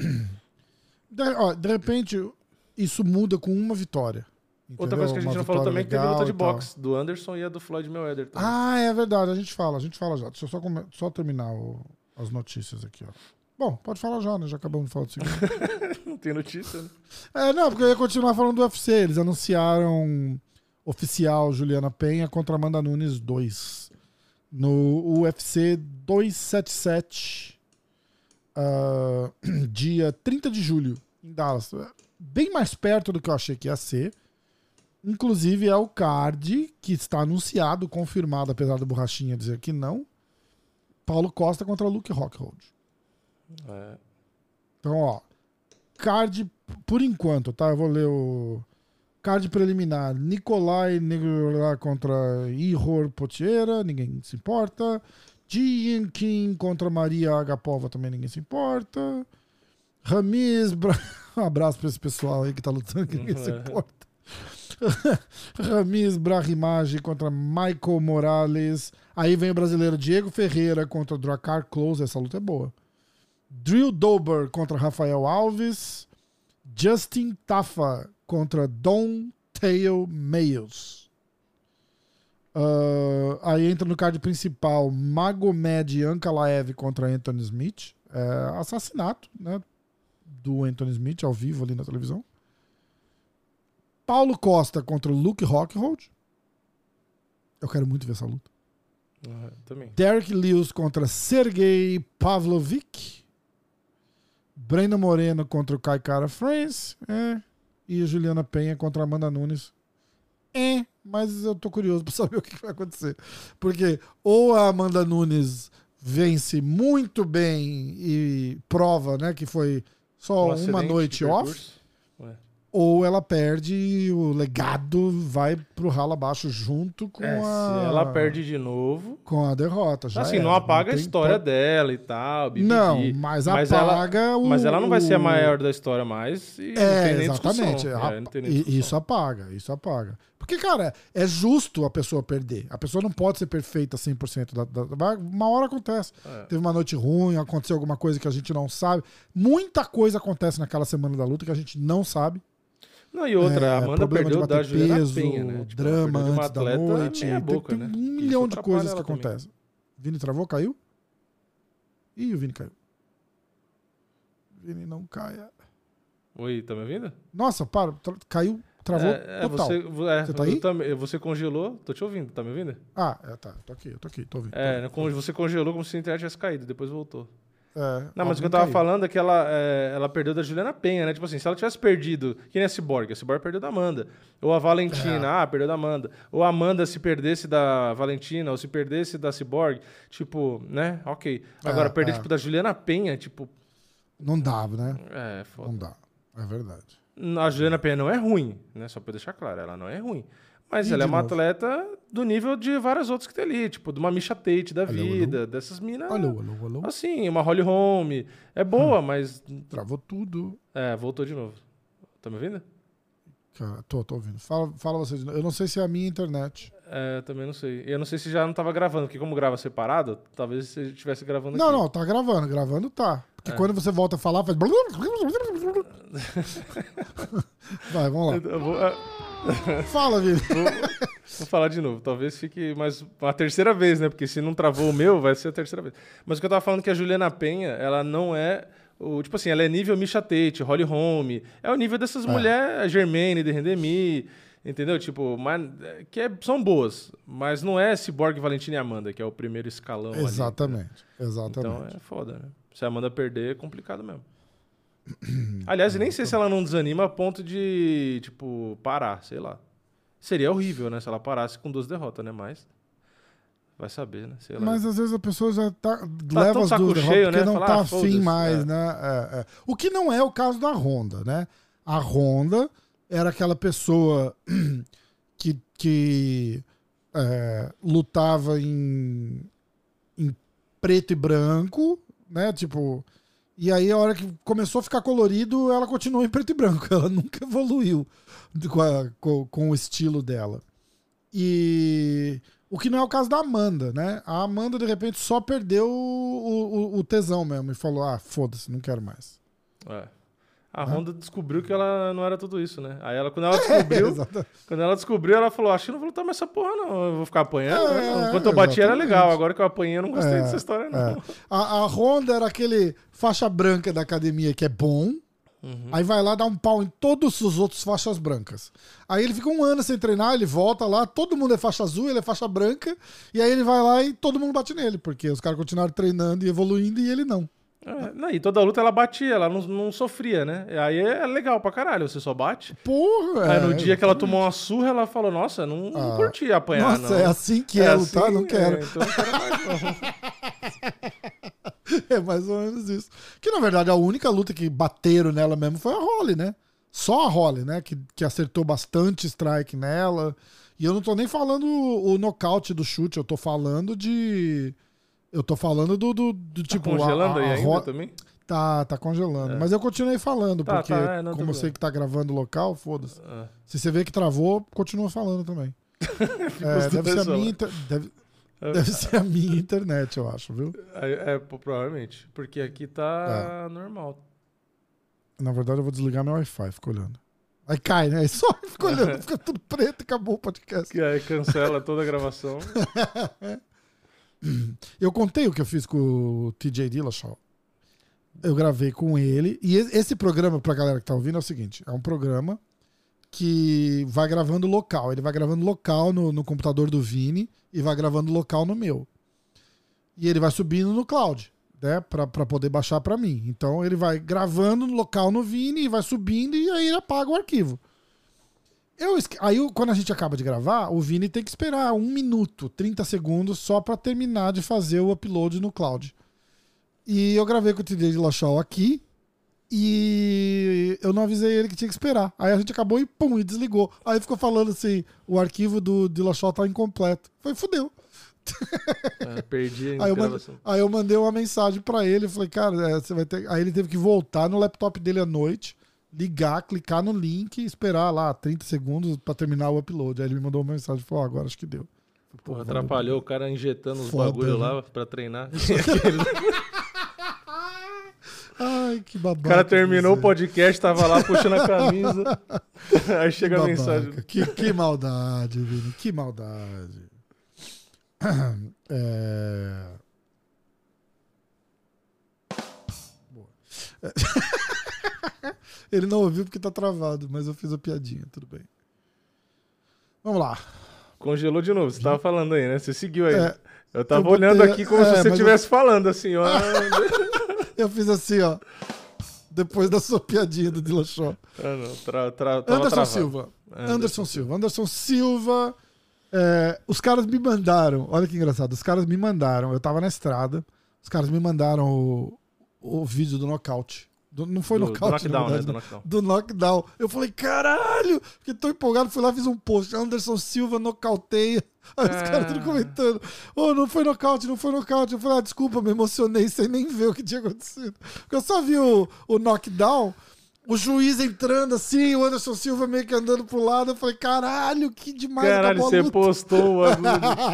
De, ó, de repente, isso muda com uma vitória. Outra entendeu? coisa que a gente Uma não falou vitória também é que teve legal luta de e tal. boxe, do Anderson e a do Floyd Mayweather também. Ah, é verdade, a gente fala, a gente fala já. Deixa eu só, come- só terminar o- as notícias aqui, ó. Bom, pode falar já, né? Já acabamos de falar do seguinte. Não tem notícia, né? É, não, porque eu ia continuar falando do U F C. Eles anunciaram oficial Juliana Penha contra Amanda Nunes dois. No U F C duzentos e setenta e sete, uh, dia trinta de julho, em Dallas. Bem mais perto do que eu achei que ia ser. Inclusive é o card que está anunciado, confirmado, apesar do Borrachinha dizer que não. Paulo Costa contra Luke Rockhold. É. Então, ó, card por enquanto, tá? Eu vou ler o card preliminar. Nikolai Negra contra Ihor Potiera, ninguém se importa. Jian Kim contra Maria Agapova, também ninguém se importa. Ramiz, Bra... um abraço pra esse pessoal aí que tá lutando, que ninguém se importa. Ramiz Brahimaj contra Michael Morales. Aí vem o brasileiro Diego Ferreira contra Drakkar Klose. Essa luta é boa. Drew Dober contra Rafael Alves. Justin Tafa contra Don Tail Mayos. Uh, aí entra no card principal Magomed Ankalaev contra Anthony Smith. É, assassinato, né, do Anthony Smith ao vivo ali na televisão. Paulo Costa contra Luke Rockhold. Eu quero muito ver essa luta. Uhum, também. Derek Lewis contra Sergei Pavlovic. Brenda Moreno contra o Kai Kara France. É. E a Juliana Penha contra a Amanda Nunes. É. Mas eu tô curioso pra saber o que vai acontecer. Porque ou a Amanda Nunes vence muito bem e prova, né, que foi só Um uma noite off. Ué. Ou ela perde e o legado vai pro ralo abaixo junto com é, a... Se ela perde de novo... Com a derrota. Já assim, era. não apaga não a história tem... dela e tal. B B B, não, mas, mas apaga ela, o... Mas ela não vai ser a maior da história mais. E é, não tem nem exatamente. discussão. É, não tem nem discussão. Isso apaga, isso apaga. Porque, cara, é justo a pessoa perder. A pessoa não pode ser perfeita cem por cento. Da, da, uma hora acontece. É. Teve uma noite ruim, aconteceu alguma coisa que a gente não sabe. Muita coisa acontece naquela semana da luta que a gente não sabe. Não, e outra, é, a Amanda perdeu da Juliana peso, Penha, né? Tipo, drama antes da noite. Meia boca, tem, né? tem um Isso milhão de coisas que também. acontecem. Vini travou, caiu? Ih, o Vini caiu. Vini não caia. Oi, tá me ouvindo? Nossa, para, tra caiu, travou é, é, total. Você, é, você tá aí? Também, você congelou, tô te ouvindo, tá me ouvindo? Ah, é, tá, tô aqui, eu tô aqui, tô ouvindo. É, tô ouvindo. você congelou como se a internet tivesse caído, depois voltou. É, não, mas o que eu tava caiu. falando é que ela, é, ela perdeu da Juliana Penha, né? Tipo assim, se ela tivesse perdido, que nem a Cyborg, a Cyborg perdeu da Amanda. Ou a Valentina, é. ah, perdeu da Amanda. Ou a Amanda se perdesse da Valentina, ou se perdesse da Cyborg, tipo, né? Ok. Agora, é, perder, é. tipo, da Juliana Penha, tipo... Não dava, né? É, foda. Não dá, é verdade. A Juliana Penha não é ruim, né? Só pra deixar claro, ela não é ruim. Mas e ela é uma novo? atleta do nível de várias outras que tem ali, tipo, de uma Misha Tate da alô, vida, alô. dessas minas. Alô, alô, alô. Assim, uma Holly Holm. É boa, hum. mas. Travou tudo. É, voltou de novo. Tá me ouvindo? Cara, tô, tô ouvindo. Fala, fala você de novo. Eu não sei se é a minha internet. É, também não sei. Eu não sei se já não tava gravando, porque como grava separado, talvez você estivesse gravando não, aqui. Não, não, tá gravando. Gravando tá. Porque é. quando você volta a falar, faz. Vai, vamos lá. Eu vou... Fala, Vini. Vou, vou falar de novo. Talvez fique mais uma terceira vez, né? Porque se não travou o meu, vai ser a terceira vez. Mas o que eu tava falando é que a Juliana Penha, ela não é... O, tipo assim, ela é nível Misha Tate, Holly Holm. É o nível dessas é. mulheres, Germaine, de Rendemi, entendeu? Tipo, mas, que é, são boas. Mas não é Cyborg, Valentina e Amanda, que é o primeiro escalão. Exatamente, ali, né? exatamente. Então é foda, né? Se a Amanda perder, é complicado mesmo. Aliás, eu nem sei se ela não desanima a ponto de, tipo, parar, sei lá. Seria horrível, né? Se ela parasse com duas derrotas, né? Mas vai saber, né? Sei lá. Mas às vezes a pessoa já tá, tá leva as duas derrotas cheio, porque né? não Falar, tá ah, afim mais, é. né? É, é. O que não é o caso da Honda, né? A Honda era aquela pessoa que, que é, lutava em, em preto e branco, né? Tipo... E aí, a hora que começou a ficar colorido, ela continuou em preto e branco. Ela nunca evoluiu com, a, com, com o estilo dela. E o que não é o caso da Amanda, né? A Amanda, de repente, só perdeu o, o, o tesão mesmo. E falou, ah, foda-se, não quero mais. É. A Honda descobriu que ela não era tudo isso, né? Aí ela, quando ela descobriu, é, quando ela descobriu, ela falou, acho que não vou lutar mais essa porra, não. Eu vou ficar apanhando. É, Enquanto eu bati era legal, agora que eu apanhei eu não gostei é, dessa história, não. É. A, a Honda era aquele faixa branca da academia que é bom, Uhum. Aí vai lá dar um pau em todos os outros faixas brancas. Aí ele fica um ano sem treinar, ele volta lá, todo mundo é faixa azul, ele é faixa branca, e aí ele vai lá e todo mundo bate nele, porque os caras continuaram treinando e evoluindo e ele não. É, não, e toda luta ela batia, ela não, não sofria, né? Aí é legal pra caralho, você só bate. Porra! Aí no é, dia que ela tomou uma surra, ela falou, nossa, não, não Ah, curti apanhar, nossa, não. é assim que é, é lutar, assim, não quero. É, então não quero mais, não. É mais ou menos isso. Que na verdade a única luta que bateram nela mesmo foi a Holly, né? Só a Holly, né? Que, que acertou bastante strike nela. E eu não tô nem falando o, o nocaute do chute, eu tô falando de... Eu tô falando do, do, do Tá tipo... congelando a, a, aí a ainda Ho- também? Tá, tá congelando. É. Mas eu continuei falando, Tá, porque tá, é, não, como eu tudo sei bem. que tá gravando local, foda-se. É. Se você vê que travou, continua falando também. É, os deve, ser a dois minha inter- deve, deve ser a minha internet, eu acho, viu? É, é, pô, provavelmente. Porque aqui tá É. normal. Na verdade, eu vou desligar meu Wi-Fi, fica olhando. Aí cai, né? Aí só fica olhando, fica tudo preto e acabou o podcast. Que aí cancela toda a gravação. Eu contei o que eu fiz com o T J Dillashaw. Eu gravei com ele. E esse programa, pra galera que tá ouvindo, é o seguinte: é um programa que vai gravando local. Ele vai gravando local no, no computador do Vini e vai gravando local no meu. E ele vai subindo no cloud, né? Pra, pra poder baixar pra mim. Então ele vai gravando no local no Vini e vai subindo e aí ele apaga o arquivo. Eu, esque- aí, eu- quando a gente acaba de gravar, o Vini tem que esperar um minuto, trinta segundos, só pra terminar de fazer o upload no cloud. E eu gravei com o T J Dillashaw aqui e eu não avisei ele que tinha que esperar. Aí a gente acabou e pum, e desligou. Aí ficou falando assim, o arquivo do Dillashaw tá incompleto. Foi, fudeu. É, perdi a Aí eu, mandei, gravação. aí eu mandei uma mensagem pra ele, falei, cara, é, você vai ter... Aí ele teve que voltar no laptop dele à noite, ligar, clicar no link e esperar lá trinta segundos pra terminar o upload. Aí ele me mandou uma mensagem e falou, ó, agora acho que deu. Pô, Pô, atrapalhou o cara injetando os Foda, bagulho né? lá pra treinar. Ai, que babaca. O cara terminou o você. podcast, tava lá puxando a camisa. Aí chega a Babaca. mensagem. Que, que maldade, Vini. Que maldade. É... Boa. É. Ele não ouviu porque tá travado, mas eu fiz a piadinha, tudo bem. Vamos lá. Congelou de novo, você tava falando aí, né? Você seguiu aí. É, eu tava eu botei- olhando aqui como é, se você mas eu- estivesse falando, assim, ó. Eu fiz assim, ó. Depois da sua piadinha do Dillashaw. Ah, não, tra, tra, tava Anderson travado. Silva. Anderson Anderson Silva. Anderson Silva. é, os caras me mandaram. Olha que engraçado. Os caras me mandaram. Eu tava na estrada. Os caras me mandaram o, o vídeo do nocaute. Do- não foi Do- nocaute, do na knockdown, verdade, né? Do não. knockdown. Do knockdown. Eu falei, caralho! Fiquei tão empolgado. Fui lá, fiz um post. Anderson Silva nocauteia. Aí os Ah. caras tudo comentando. Ô, não foi nocaute, não foi nocaute. Eu falei, ah, desculpa, me emocionei sem nem ver o que tinha acontecido. Porque eu só vi o, o knockdown. O juiz entrando assim, o Anderson Silva meio que andando pro lado. Eu falei, caralho, que demais. Caralho, acabou a você luta. postou o bagulho.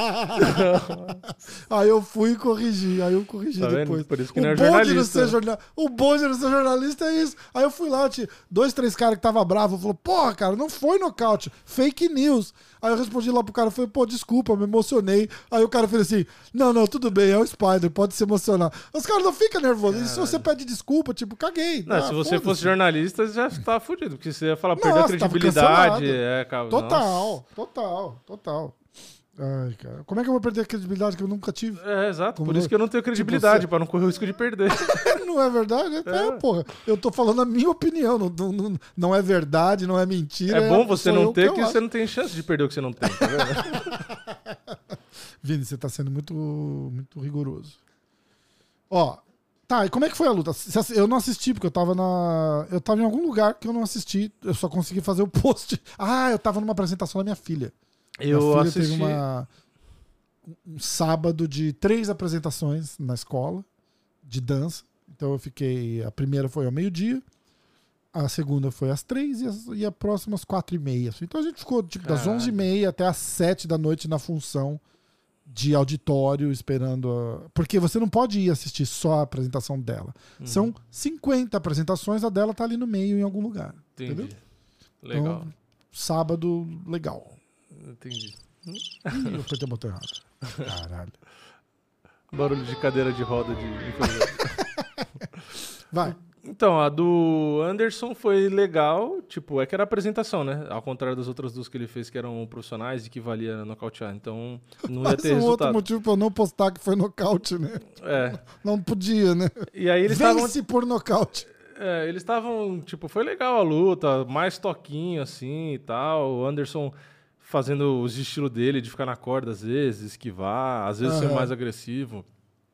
Aí eu fui e corrigi. Aí eu corrigi Tá vendo? depois. Por isso que o não é bom de não jornalista, ser né? jorna... O bom de não ser jornalista é isso. Aí eu fui lá, tinha dois, três caras que tava bravo. Falou, porra, cara, não foi nocaute. Fake news. Aí eu respondi lá pro cara, falei, pô, desculpa, me emocionei. Aí o cara fez assim, não, não, tudo bem, é o Spider, pode se emocionar. Os caras não ficam nervosos. E se você pede desculpa, tipo, caguei. Não, Ah, se você foda-se. fosse jornalista, você já tava fudido. Porque você ia falar, perdeu a Nossa, tava credibilidade. cancelado. É, cara, Total, nossa. total, total. Ai, cara. Como é que eu vou perder a credibilidade que eu nunca tive? É, exato. Como Por isso você- que eu não tenho credibilidade, você- pra não correr o risco de perder. Não é verdade? É, É. porra. Eu tô falando a minha opinião. Não, não, não- não é verdade, não é mentira. É bom você sou não eu ter, eu que acho. você não tem chance de perder o que você não tem, tá vendo? Vini, você tá sendo muito, muito rigoroso. Ó, tá, e como é que foi a luta? Você assi- Eu não assisti, porque eu tava na. Eu tava em algum lugar que eu não assisti. Eu só consegui fazer o post. Ah, eu tava numa apresentação da minha filha. Eu minha filha assisti... teve uma, um sábado de três apresentações na escola de dança. Então eu fiquei. A primeira foi ao meio-dia, a segunda foi às três e, as, e a próxima às quatro e meia. Então a gente ficou tipo, das Caralho. onze e meia até às sete da noite na função de auditório, esperando. A... Porque você não pode ir assistir só a apresentação dela. Uhum. São cinquenta apresentações, a dela tá ali no meio em algum lugar. Entendi. Entendeu? Legal. Então, sábado, legal. Entendi. Ih, eu apertei o botão errado. Caralho. Barulho de cadeira de roda de... Vai. Então, a do Anderson foi legal, tipo, é que era apresentação, né? Ao contrário das outras duas que ele fez, que eram profissionais e que valia nocautear. Então, não ia Mas ter um resultado. outro motivo pra eu não postar que foi nocaute, né? É. Não podia, né? E aí eles estavam... Vence por nocaute. É, eles estavam, tipo, foi legal a luta, mais toquinho, assim, e tal. O Anderson fazendo os estilos dele, de ficar na corda às vezes, esquivar, às vezes ser Aham. mais agressivo.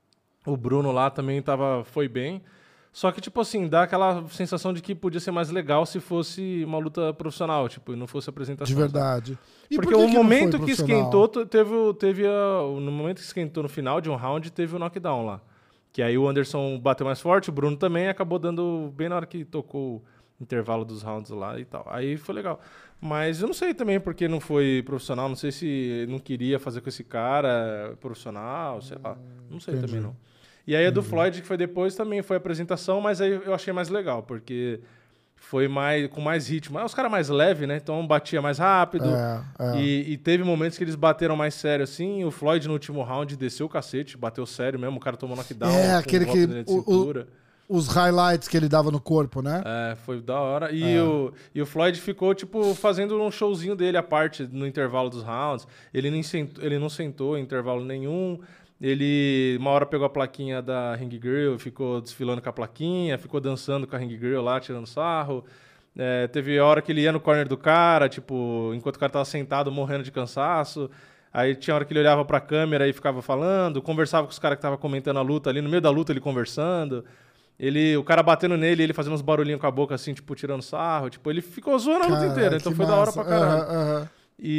O Bruno lá também tava, foi bem. Só que, tipo assim, dá aquela sensação de que podia ser mais legal se fosse uma luta profissional, tipo, e não fosse apresentação. De verdade. E Porque por que o que não momento foi que profissional? esquentou, te- teve, o- teve a, no momento que esquentou no final de um round, teve o knockdown lá. Que aí o Anderson bateu mais forte, o Bruno também acabou dando bem na hora que tocou o intervalo dos rounds lá e tal. Aí foi legal. Mas eu não sei também porque não foi profissional, não sei se não queria fazer com esse cara profissional, sei lá. Não sei Entendi. também não. E aí a do Floyd, que foi depois, também foi apresentação, mas aí eu achei mais legal, porque foi mais, com mais ritmo. Aí os caras mais leves, né? Então batia mais rápido. É, é. E, e teve momentos que eles bateram mais sério, assim. O Floyd, no último round, desceu o cacete, bateu sério mesmo. O cara tomou knockdown. É, com aquele um golpe que- de o- o- cintura. Os highlights que ele dava no corpo, né? É, foi da hora. E, É. o, e o Floyd ficou, tipo, fazendo um showzinho dele à parte no intervalo dos rounds. Ele, nem sentou, ele não sentou em intervalo nenhum. Ele, uma hora, pegou a plaquinha da Ring Girl, ficou desfilando com a plaquinha, ficou dançando com a Ring Girl lá, tirando sarro. É, teve a hora que ele ia no corner do cara, tipo, enquanto o cara tava sentado, morrendo de cansaço. Aí tinha hora que ele olhava pra câmera e ficava falando, conversava com os caras que estavam comentando a luta ali, no meio da luta ele conversando. Ele, o cara batendo nele, ele fazendo uns barulhinhos com a boca, assim, tipo, tirando sarro. Tipo, ele ficou zoando a luta Cara, inteira, então que foi da hora massa. pra caralho. Aham, aham.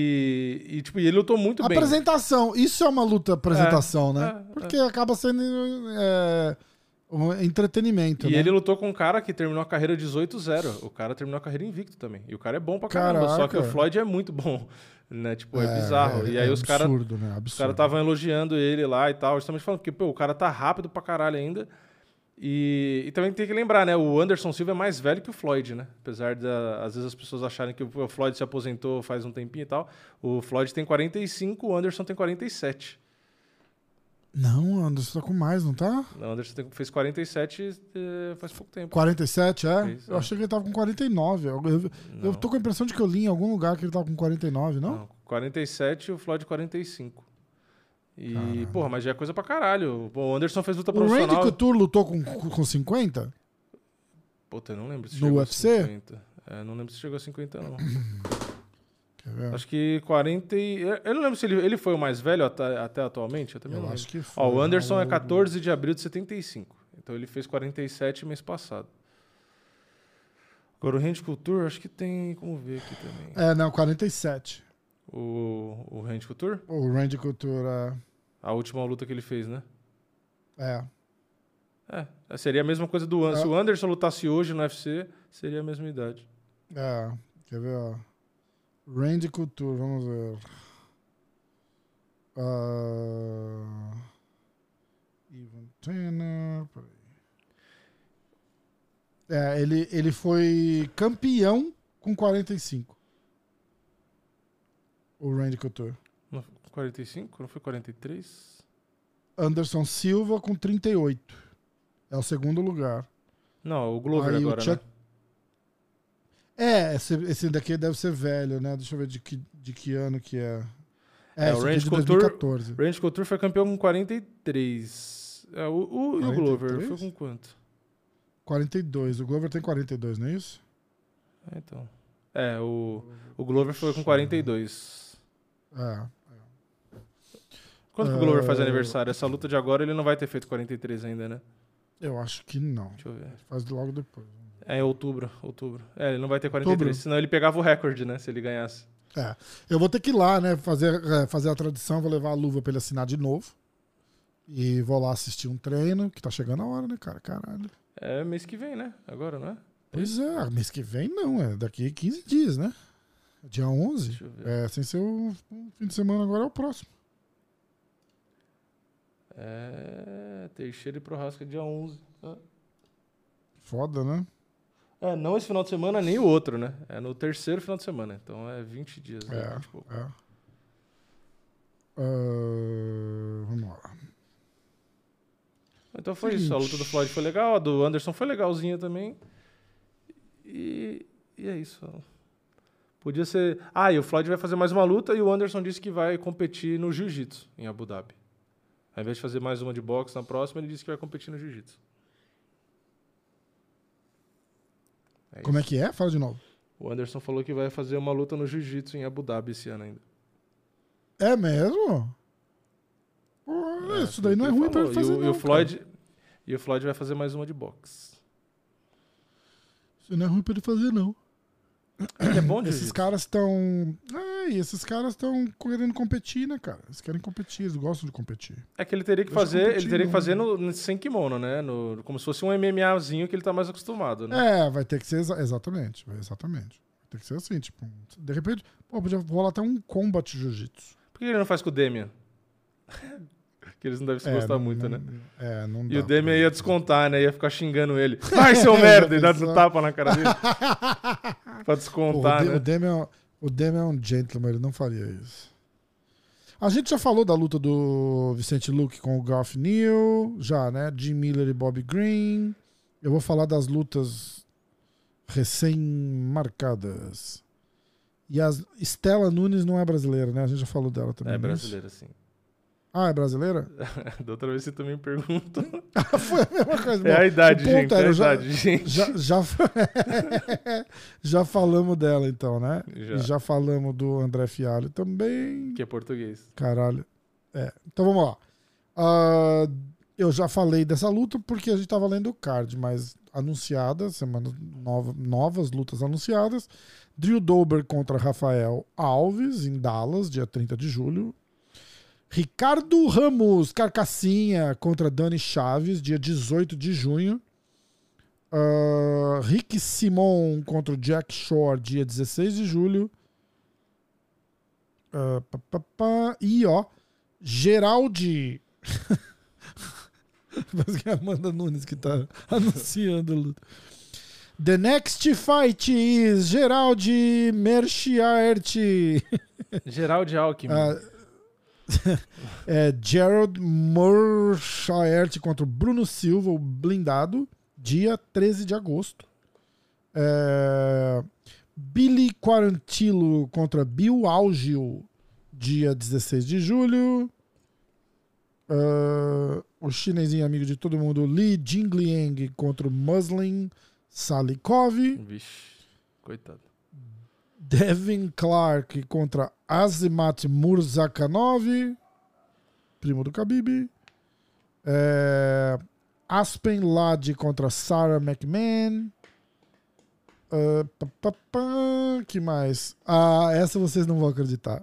E, e, tipo, e ele lutou muito bem. Apresentação. Isso é uma luta apresentação, É, né? é, Porque acaba sendo é, um entretenimento, E né? ele lutou com um cara que terminou a carreira dezoito a zero. O cara terminou a carreira invicto também. E o cara é bom pra caramba, Caraca. só que o Floyd é muito bom. Né? Tipo, é, É, bizarro. é, e aí é os caras absurdo, né? os Absurdo. caras estavam elogiando ele lá e tal. Justamente falando que, pô, o cara tá rápido pra caralho ainda. E, e também tem que lembrar, né? O Anderson Silva é mais velho que o Floyd, né? Apesar de, às vezes, as pessoas acharem que o Floyd se aposentou faz um tempinho e tal. O Floyd tem quarenta e cinco, o Anderson tem quarenta e sete. Não, Anderson tá com mais, não tá? O Anderson tem- fez quarenta e sete eh, faz pouco tempo. quarenta e sete, é? Fez, eu é. achei que ele tava com quarenta e nove. Eu, eu, eu tô com a impressão de que eu li em algum lugar que ele tava com quarenta e nove, não? Não, quarenta e sete e o Floyd quarenta e cinco. E, porra, mas já é coisa pra caralho. Pô, o Anderson fez luta O Randy profissional. Couture lutou com, com cinquenta? Puta, eu não lembro se No chegou U a F C? cinquenta. É, não lembro se chegou a cinquenta, não. Quer ver? Acho que quarenta e... Eu não lembro se ele, ele foi o mais velho até, até atualmente. Eu também Eu não acho lembro. que foi. Ó, o Anderson Não, é quatorze de abril de setenta e cinco. Então ele fez quarenta e sete mês passado. Agora o Randy Couture, acho que tem como ver aqui também. É, não, quarenta e sete. O, o Randy Couture? O Randy Couture, é... A última luta que ele fez, né? é. É, seria a mesma coisa do Anderson. É. Se o Anderson lutasse hoje no U F C, seria a mesma idade. É, quer ver, ó. Randy Couture, vamos ver. Ah, Ivan Tanner, peraí. É, ele, ele foi campeão com quarenta e cinco. O Randy Couture. Não, quarenta e cinco? Não foi quarenta e três? Anderson Silva com trinta e oito. É o segundo lugar. Não, o Glover Aí o agora, Chuck- né? É, esse, esse daqui deve ser velho, né? Deixa eu ver de que, de que ano que é. É, É, o esse aqui é Randy de Couture- dois mil e quatorze. O Randy Couture foi campeão com quarenta e três. É, o, o, e o Glover quarenta e três? foi com quanto? quarenta e dois. O Glover tem quarenta e dois, não é isso? É, então. É, o, o Glover foi com quarenta e dois. É. Quando que o Glover faz Ah. aniversário? Essa luta de agora ele não vai ter feito quarenta e três ainda, né? Eu acho que não. Deixa eu ver. Faz logo depois. É em outubro, outubro. É, ele não vai ter quarenta e três, Outubro. senão ele pegava o recorde, né? Se ele ganhasse. É. Eu vou ter que ir lá, né? Fazer, é, fazer a tradição. Vou levar a luva pra ele assinar de novo. E vou lá assistir um treino, que tá chegando a hora, né, cara? Caralho. É mês que vem, né? Agora, não é? Pois é, mês que vem não, é daqui quinze dias, né? Dia onze. Deixa eu ver. É, sem ser o, o fim de semana agora é o próximo. É. Teixeira e Prohaska dia onze. Ah. Foda, né? É, não esse final de semana, nem o outro, né? É no terceiro final de semana. Então é vinte dias. Né? É, vinte e pouco. é. Ah, vamos lá. Então foi Seguinte. isso. A luta do Floyd foi legal, a do Anderson foi legalzinha também. E, e é isso. Podia ser... Ah, e o Floyd vai fazer mais uma luta e o Anderson disse que vai competir no jiu-jitsu em Abu Dhabi. Ao invés de fazer mais uma de boxe na próxima, ele disse que vai competir no jiu-jitsu. É Como é isso. que é? Fala de novo. O Anderson falou que vai fazer uma luta no jiu-jitsu em Abu Dhabi esse ano ainda. É mesmo? Pô, É, isso daí não é ele ruim pra falou. ele fazer, e o, não, e o Floyd cara. E o Floyd vai fazer mais uma de boxe. Isso não é ruim pra ele fazer, não. Ele é bom de Esses jiu-jitsu. caras estão... É, e esses caras estão querendo competir, né, cara? Eles querem competir, eles gostam de competir. É que ele teria que Deixa eu fazer, competir, ele teria que não. fazer no, no- sem kimono, né? No, como se fosse um MMAzinho que ele tá mais acostumado, né? É, vai ter que ser... exa- exatamente, vai- exatamente. Vai ter que ser assim, tipo... De repente, pô, podia rolar até um combat jiu-jitsu. Por que ele não faz com o Demian? Que eles não devem se É, gostar não- muito, não- né? É, não dá. E o Demian pra- ia descontar, né? Ia ficar xingando ele. Vai, seu merda! E dá pensou? um tapa na cara dele. Pra Pô, descontar, o, De- né? o Demian, o Demian é um gentleman, ele não faria isso. A gente já falou da luta do Vicente Luque com o Garth Neal, já, né? Jim Miller e Bobby Green. Eu vou falar das lutas recém-marcadas. E a Stella Nunes não é brasileira, né? A gente já falou dela também. É não isso? brasileiro, sim. Ah, é brasileira? Da outra vez você também perguntou. Foi a mesma coisa. É Bom, a idade, o ponto gente. era, É a já- idade, gente. Já, já, já falamos dela, então, né? Já. E já falamos do André Fialho também. Que é português. Caralho. É. Então vamos lá. Ah, eu já falei dessa luta porque a gente tava lendo o card, mas anunciada, semana nova, novas lutas anunciadas. Drew Dober contra Rafael Alves, em Dallas, dia trinta de julho. Ricardo Ramos, Carcassinha, contra Dani Chaves, dia dezoito de junho. Uh, Rick Simon contra o Jack Shore, dia dezesseis de julho. Uh, pá, pá, pá. E, ó, Geraldi. Parece que é a Amanda Nunes que tá anunciando a luta. The next fight is Geraldi Merchiaert. Geraldi Alckmin. Ah, é Gerald Merchiaert contra o Bruno Silva, o blindado, dia treze de agosto. É, Billy Quarantillo contra Bill Algio, dia dezesseis de julho. É, o chinesinho amigo de todo mundo, Li Jingliang contra o Muslin Salikov. Vixe, coitado. Devin Clark contra Azimat Murzakanov, primo do Khabib. É, Aspen Ladd contra Sarah McMahon. Uh, pá, pá, pá, que mais? Ah, essa vocês não vão acreditar.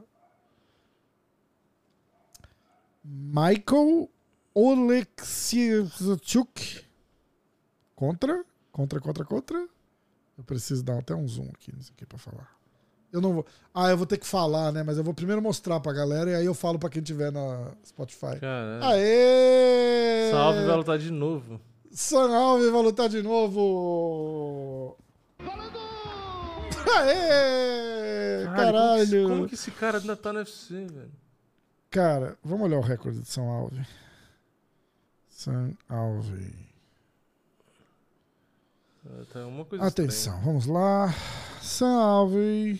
Michael Oleksichuk contra, contra, contra, contra. Eu preciso dar até um zoom aqui nisso aqui pra falar. Eu não vou. Ah, eu vou ter que falar, né? Mas eu vou primeiro mostrar pra galera e aí eu falo pra quem tiver na Spotify. Caralho. Aê! Salve vai lutar de novo. Sam Alves vai lutar de novo! Aê! Caralho! Como que, como que esse cara ainda tá no U F C, velho? Cara, vamos olhar o recorde de Sam Alves. Sam Alves. Tá uma coisa Atenção, estranha. vamos lá. Sam Alves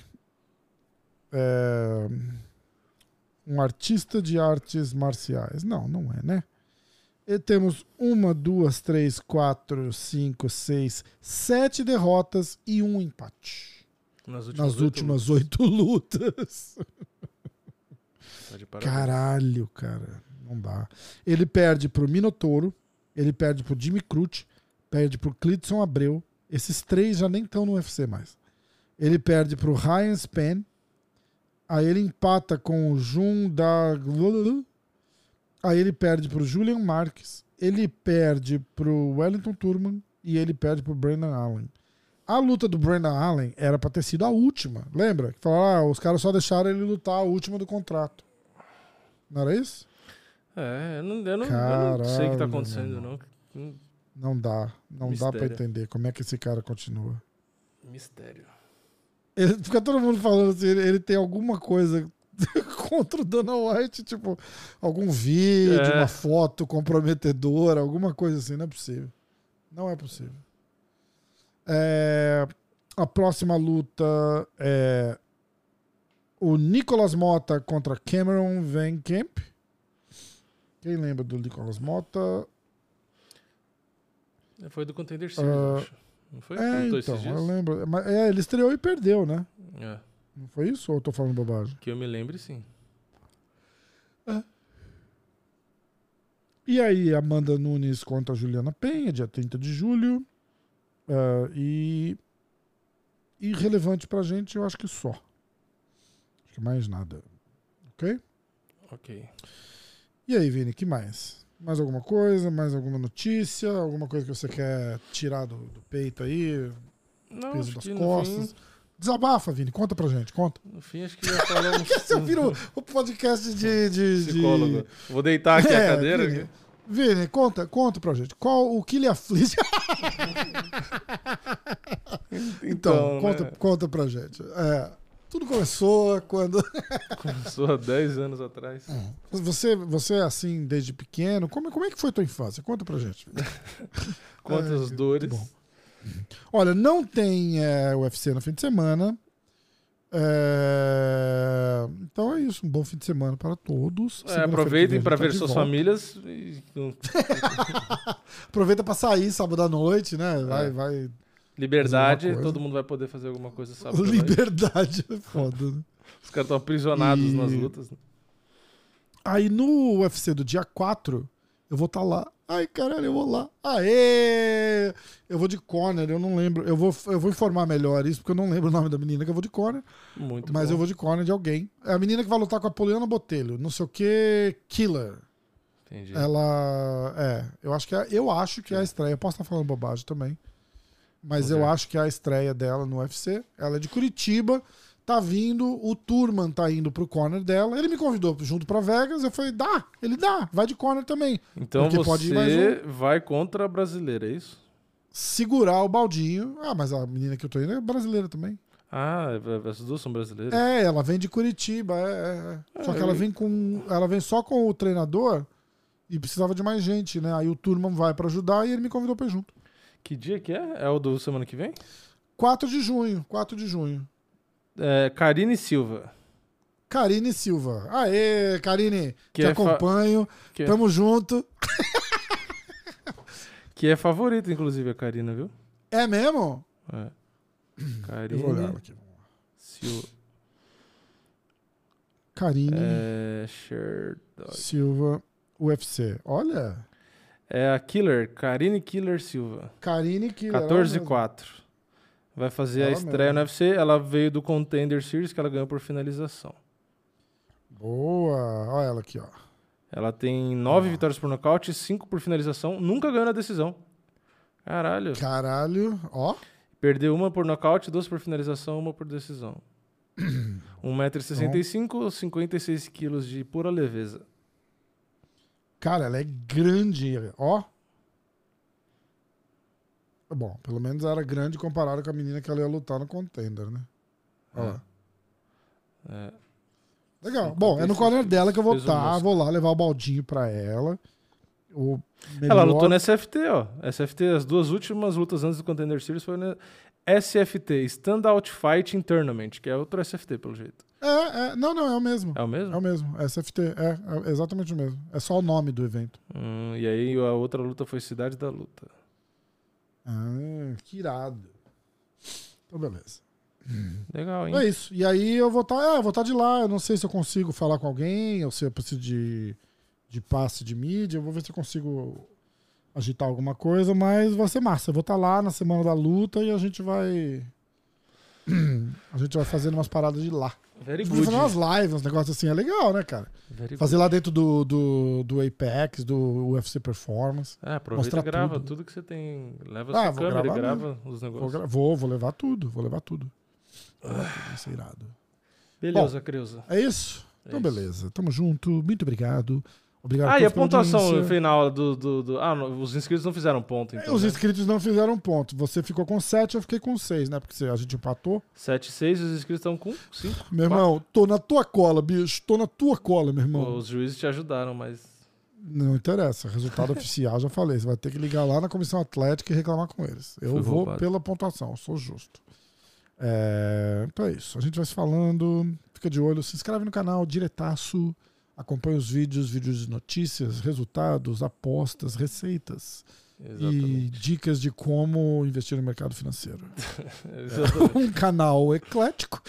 é um artista de artes marciais. Não, não é, né? E temos uma, duas, três, quatro, cinco, seis, sete derrotas e um empate. Nas últimas, Nas oito últimas lutas. oito lutas. Tá de parabéns. Caralho, cara. Não dá. Ele perde pro Minotouro, ele perde pro Jimmy Crute, perde pro Clidson Abreu. Esses três já nem estão no U F C mais. Ele perde pro Ryan Spann. Aí ele empata com o Jun da... Aí ele perde pro Julian Marques. Ele perde pro Wellington Turman. E ele perde pro Brandon Allen. A luta do Brandon Allen era pra ter sido a última. Lembra? Que falaram, ah, os caras só deixaram ele lutar a última do contrato. Não era isso? É, eu não, eu não, eu não sei o que Caralho, tá acontecendo, meu não. Hum, Não dá. Não dá pra Mistério. entender como é que esse cara continua. Mistério. Ele, fica todo mundo falando assim, ele, ele tem alguma coisa contra o Dana White, tipo, algum vídeo, É. uma foto comprometedora, alguma coisa assim, não é possível. Não é possível. É, a próxima luta é o Nicolas Mota contra Cameron Van Camp. Quem lembra do Nicolas Mota? Foi do Contender Series, Ah, eu acho. Não foi? É, Lutou então, esses dias? eu lembro. Mas, é, ele estreou e perdeu, né? É. Não foi isso ou eu tô falando bobagem? Que eu me lembre, sim. E aí, Amanda Nunes contra a Juliana Penha, dia trinta de julho. Ah, e. Irrelevante pra gente, eu acho que só. Acho que mais nada. Ok? Ok. E aí, Vini, que mais? Mais alguma coisa? Mais alguma notícia? Alguma coisa que você quer tirar do, do peito aí? Não, Peso acho das que no costas? fim, Desabafa, Vini. Conta pra gente. Conta. no fim acho que já falamos. Você virou o podcast de. de, de... Psicólogo. Vou deitar aqui É, a cadeira. Vini, aqui. Vini, conta, conta pra gente. Qual o que lhe aflige? Então, Então, conta, né? conta pra gente. É, tudo começou quando. Começou há dez anos atrás. Você, você é assim desde pequeno. Como, como é que foi tua infância? Conta pra gente. Quantas É, dores. bom. Olha, não tem é, U F C no fim de semana. É, então é isso. Um bom fim de semana para todos. É, Segunda-feira que aproveitem vem a para gente tá ver de suas volta. famílias. E... Aproveita pra sair sábado à noite, né? Vai, É. vai. Liberdade, Fazer alguma coisa. todo mundo vai poder fazer alguma coisa sábado. à noite. Liberdade é foda, né? Os caras estão aprisionados E- nas lutas. né? Aí no U F C do dia quatro, eu vou estar lá. Ai, caralho, eu vou lá. Aê! Eu vou de corner, eu não lembro. Eu vou, eu vou informar melhor isso, porque eu não lembro o nome da menina que eu vou de corner. Muito Mas bom. eu vou de corner de alguém. É a menina que vai lutar com a Poliana Botelho. Não sei o que, Killer. Entendi. Ela. É, eu acho que é, eu acho que é a estreia. Eu posso estar falando bobagem também. Mas Vamos eu ver. acho que é a estreia dela no U F C. Ela é de Curitiba. Tá vindo, o Turman tá indo pro corner dela. Ele me convidou junto pra Vegas. Eu falei, dá, ele dá, vai de corner também. Então Porque você pode ir mais um. vai contra a brasileira, é isso? Segurar o baldinho. Ah, mas a menina que eu tô indo é brasileira também. Ah, essas duas são brasileiras? É, ela vem de Curitiba. É, é, é. Só que ela vem com. Ela vem só com o treinador e precisava de mais gente, né? Aí o Turman vai pra ajudar e ele me convidou pra ir junto. Que dia que é? É o do semana que vem? quatro de junho, quatro de junho. É, Karine Silva. Karine Silva. Aê, Karine, Que te é fa- acompanho. Que, Tamo junto. que é favorita, inclusive, a Karina, viu? É mesmo? É. Eu vou olhar ela Karine aqui. Silva. Karine É, Sherdog. Silva, U F C. Olha, É a Killer, Karine Killer Silva. Karine que quatorze e quatro. Vai fazer a Ela estreia mesmo. no U F C. Ela veio do Contender Series, que ela ganhou por finalização. Boa. Olha ela aqui, ó. Ela tem nove vitórias por nocaute, cinco por finalização. Nunca ganhou na decisão. Caralho. Caralho. Ó. Perdeu uma por nocaute, duas por finalização, uma por decisão. um metro e sessenta e cinco, cinquenta e seis quilos de pura leveza. Cara, ela é grande. Ó. Bom, pelo menos ela era grande comparado com a menina que ela ia lutar no Contender, né? Ó lá. É. Legal. Bom, é no corner dela que eu vou Peso estar. mosca. Vou lá levar o baldinho pra ela. O Ela melhor- lutou na S F T, ó. S F T, as duas últimas lutas antes do Contender Series foi na S F T, Standout Fighting Tournament, que é outro S F T, pelo jeito. É, é. Não, não, é o mesmo. É o mesmo? É o mesmo. S F T. É, é exatamente o mesmo. É só o nome do evento. Hum, e aí a outra luta foi Cidade da Luta. Ah, que irado. Então, beleza. Legal, hein? É isso. E aí eu vou estar. É, eu vou estar de lá. Eu não sei se eu consigo falar com alguém, ou se eu preciso de, de passe de mídia. Eu vou ver se eu consigo agitar alguma coisa, mas vai ser massa. Eu vou estar lá na semana da luta e a gente vai. A gente vai fazendo umas paradas de lá. Very A gente vai good. fazer umas lives, uns negócios assim. É legal, né, cara? Very good. Fazer lá dentro do, do, do Apex, do U F C Performance. É, aproveita e mostrar grava tudo. tudo. que você tem. Leva Ah, a sua vou câmera e gravar grava os Vou, negócios. gra- vou, vou levar tudo. Vou levar tudo. Vou levar tudo, vai ser irado. Beleza, Creuza. É isso? É Então, isso. beleza. Tamo junto. Muito obrigado. Obrigado Ah, e a pela pontuação audiência. final do... do, do... Ah, não, os inscritos não fizeram ponto, então. Os né? inscritos não fizeram ponto. Você ficou com sete, eu fiquei com seis, né? Porque você- a gente empatou. sete, seis, os inscritos estão com cinco. Meu irmão, tô na tua cola, bicho. Tô na tua cola, meu irmão. Os juízes te ajudaram, mas... Não interessa. Resultado oficial, já falei. Você vai ter que ligar lá na comissão atlética e reclamar com eles. Eu Fui vou roubado. pela pontuação, eu sou justo. É, então é isso. A gente vai se falando. Fica de olho, se inscreve no canal, diretaço. Acompanha os vídeos, vídeos de notícias, resultados, apostas, receitas e Exatamente. dicas de como investir no mercado financeiro. Exatamente. Um canal eclético.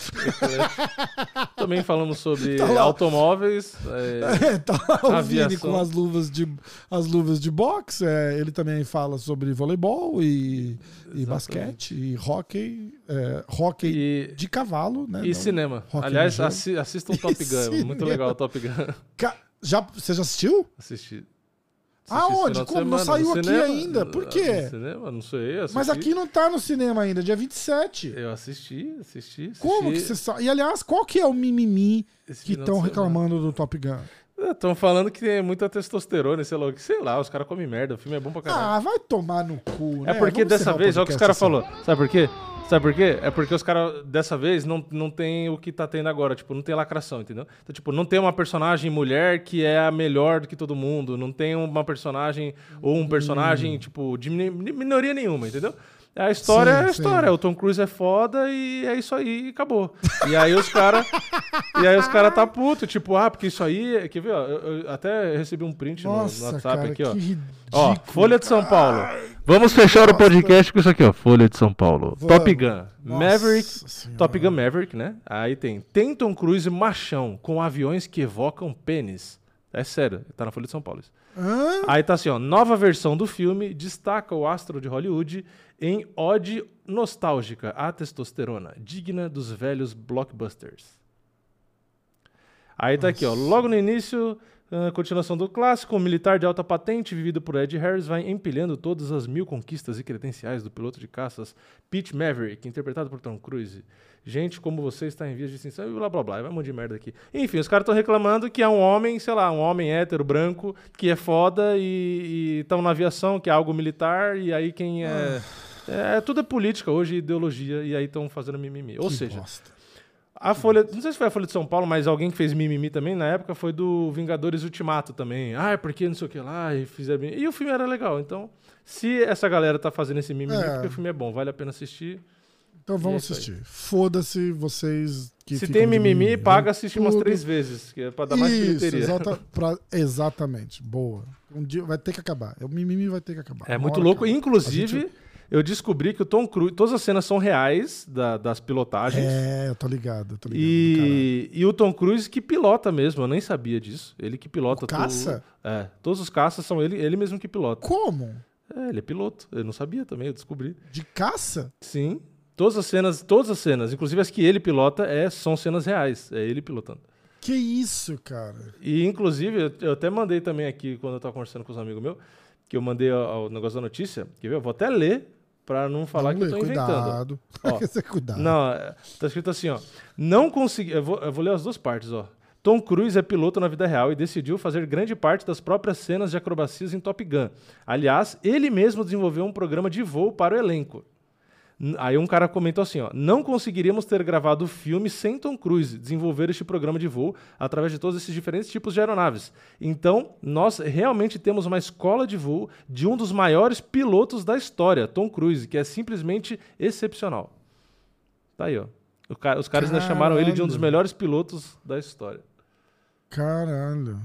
Também falamos sobre Tá lá. automóveis. é, É, tá lá o Vini Aviação. com as luvas de, as luvas de boxe. É, ele também fala sobre voleibol e, e Exatamente. basquete e hóquei, é, hóquei E, de cavalo, né? e Não- cinema. Rock Aliás, no gelo. assi assistam Top E Gun. é Muito cinema. legal o Top Gun. Ca- Já, você já assistiu? Assisti. Aonde? Assisti esse final de Como? Não semana, saiu no aqui cinema. ainda. Por quê? No cinema? Não sei. Assisti. Mas aqui não tá no cinema ainda, dia vinte e sete. Eu assisti, assisti. assisti. Como que você sabe? E aliás, qual que é o mimimi Esse que final de estão semana. reclamando do Top Gun? Estão falando que tem muita testosterona, sei lá, sei lá, os caras comem merda, o filme é bom pra caralho. Ah, vai tomar no cu, né? é porque Vamos dessa encerrar o vez, olha o que os podcast caras assim. falou. Sabe por quê? Sabe por quê? É porque os caras, dessa vez, não, não tem o que tá tendo agora. Tipo, não tem lacração, entendeu? Então, tipo, não tem uma personagem mulher que é a melhor do que todo mundo. Não tem uma personagem ou um personagem, Hum. tipo, de mini- minoria nenhuma, entendeu? A história Sim, é a sim. história. O Tom Cruise é foda e é isso aí e acabou. E aí os caras. E aí os caras tá puto, tipo, ah, porque isso aí. Quer ver, ó? Eu, eu até recebi um print no- no, Nossa, WhatsApp cara, aqui, ó. que ridículo. Ó, Folha de São Paulo. Vamos fechar o podcast com isso aqui, ó. Folha de São Paulo. Vamos. Top Gun. Nossa Maverick. Senhora. Top Gun Maverick, né? Aí tem. Tem Tom Cruise machão com aviões que evocam pênis. É sério, tá na Folha de São Paulo isso. Hã? Aí tá assim, ó. Nova versão do filme destaca o astro de Hollywood em ode nostálgica à testosterona, digna dos velhos blockbusters. Aí tá aqui, ó. Logo no início, a continuação do clássico, um militar de alta patente, vivido por Ed Harris, vai empilhando todas as mil conquistas e credenciais do piloto de caças Pete Maverick, interpretado por Tom Cruise. Gente, como você está em vias de extinção, e blá blá blá, vai um monte de merda aqui. Enfim, os caras estão reclamando que é um homem, sei lá, um homem hétero, branco, que é foda e estão na aviação, que é algo militar, e aí quem é... É, tudo é política hoje, ideologia, e aí estão fazendo mimimi. Ou Que seja, bosta. a Folha, não sei se foi a Folha de São Paulo, mas alguém que fez mimimi também na época foi do Vingadores Ultimato também. Ah, é porque não sei o que lá, e fizeram mimimi. E o filme era legal, então se essa galera tá fazendo esse mimimi, É. porque o filme é bom, vale a pena assistir. Então E é vamos isso aí. assistir. Foda-se vocês que se ficam tem de mimimi, né? paga assistir umas Tudo. três vezes, que é pra dar mais Isso, bilheteria. exata, pra- exatamente. Boa. Um dia vai ter que acabar. O mimimi vai ter que acabar. É Uma muito hora louco. acaba. Inclusive, A gente- eu descobri que o Tom Cruise, todas as cenas são reais da- das pilotagens. É, eu tô ligado, eu tô ligado. E, e o Tom Cruise que pilota mesmo, eu nem sabia disso. Ele que pilota O caça? tudo. É, todos os caças são ele, ele mesmo que pilota. Como? É, ele é piloto. Eu não sabia também, eu descobri. De caça? Sim. Todas as cenas, todas as cenas, inclusive as que ele pilota, é, são cenas reais. É ele pilotando. Que isso, cara? E, inclusive, eu, eu até mandei também aqui, quando eu tava conversando com os amigos meus, que eu mandei o, o negócio da notícia. Quer ver? Eu vou até ler pra não falar Não que eu lê, tô inventando. cuidado. Ó, Esse é cuidado. Não, é, tá escrito assim, ó. Não consegui. Eu vou, eu vou ler as duas partes, ó. Tom Cruise é piloto na vida real e decidiu fazer grande parte das próprias cenas de acrobacias em Top Gun. Aliás, ele mesmo desenvolveu um programa de voo para o elenco. N- Aí um cara comentou assim, ó. Não conseguiríamos ter gravado o filme sem Tom Cruise desenvolver este programa de voo através de todos esses diferentes tipos de aeronaves. Então, nós realmente temos uma escola de voo de um dos maiores pilotos da história, Tom Cruise, que é simplesmente excepcional. Tá aí, ó. O ca- Os caras ainda chamaram ele de um dos Caralho. melhores pilotos da história. Caralho.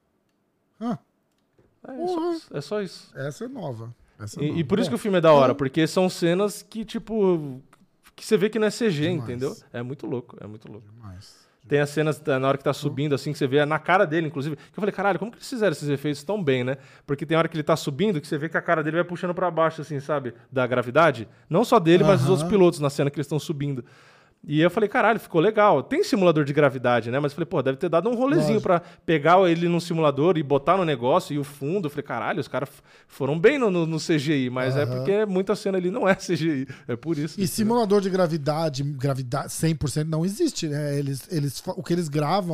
Ah, É, é Porra. só isso. É só isso. essa é nova. Essa é E, nova. e por isso que Bom, o filme é da hora, então- porque são cenas que, tipo, que você vê que não é C G, Demais. entendeu? É muito louco, é muito louco. Demais. Tem as cenas tá, na hora que tá subindo, assim, que você vê na cara dele, inclusive. Que eu falei, caralho, como que eles fizeram esses efeitos tão bem, né? Porque tem hora que ele tá subindo que você vê que a cara dele vai puxando pra baixo, assim, sabe? Da gravidade. Não só dele, mas dos Aham. outros pilotos na cena que eles estão subindo. E eu falei, caralho, ficou legal. Tem simulador de gravidade, né? Mas eu falei, pô, deve ter dado um rolezinho Lógico. pra pegar ele num simulador e botar no negócio e o fundo. Eu falei, caralho, os caras f- foram bem no, no- no C G I, mas é Aham. porque muita cena ali não é C G I. É por isso. E entendeu? simulador de gravidade, gravidade cem por cento não existe, né? Eles, eles, fa- o que eles gravam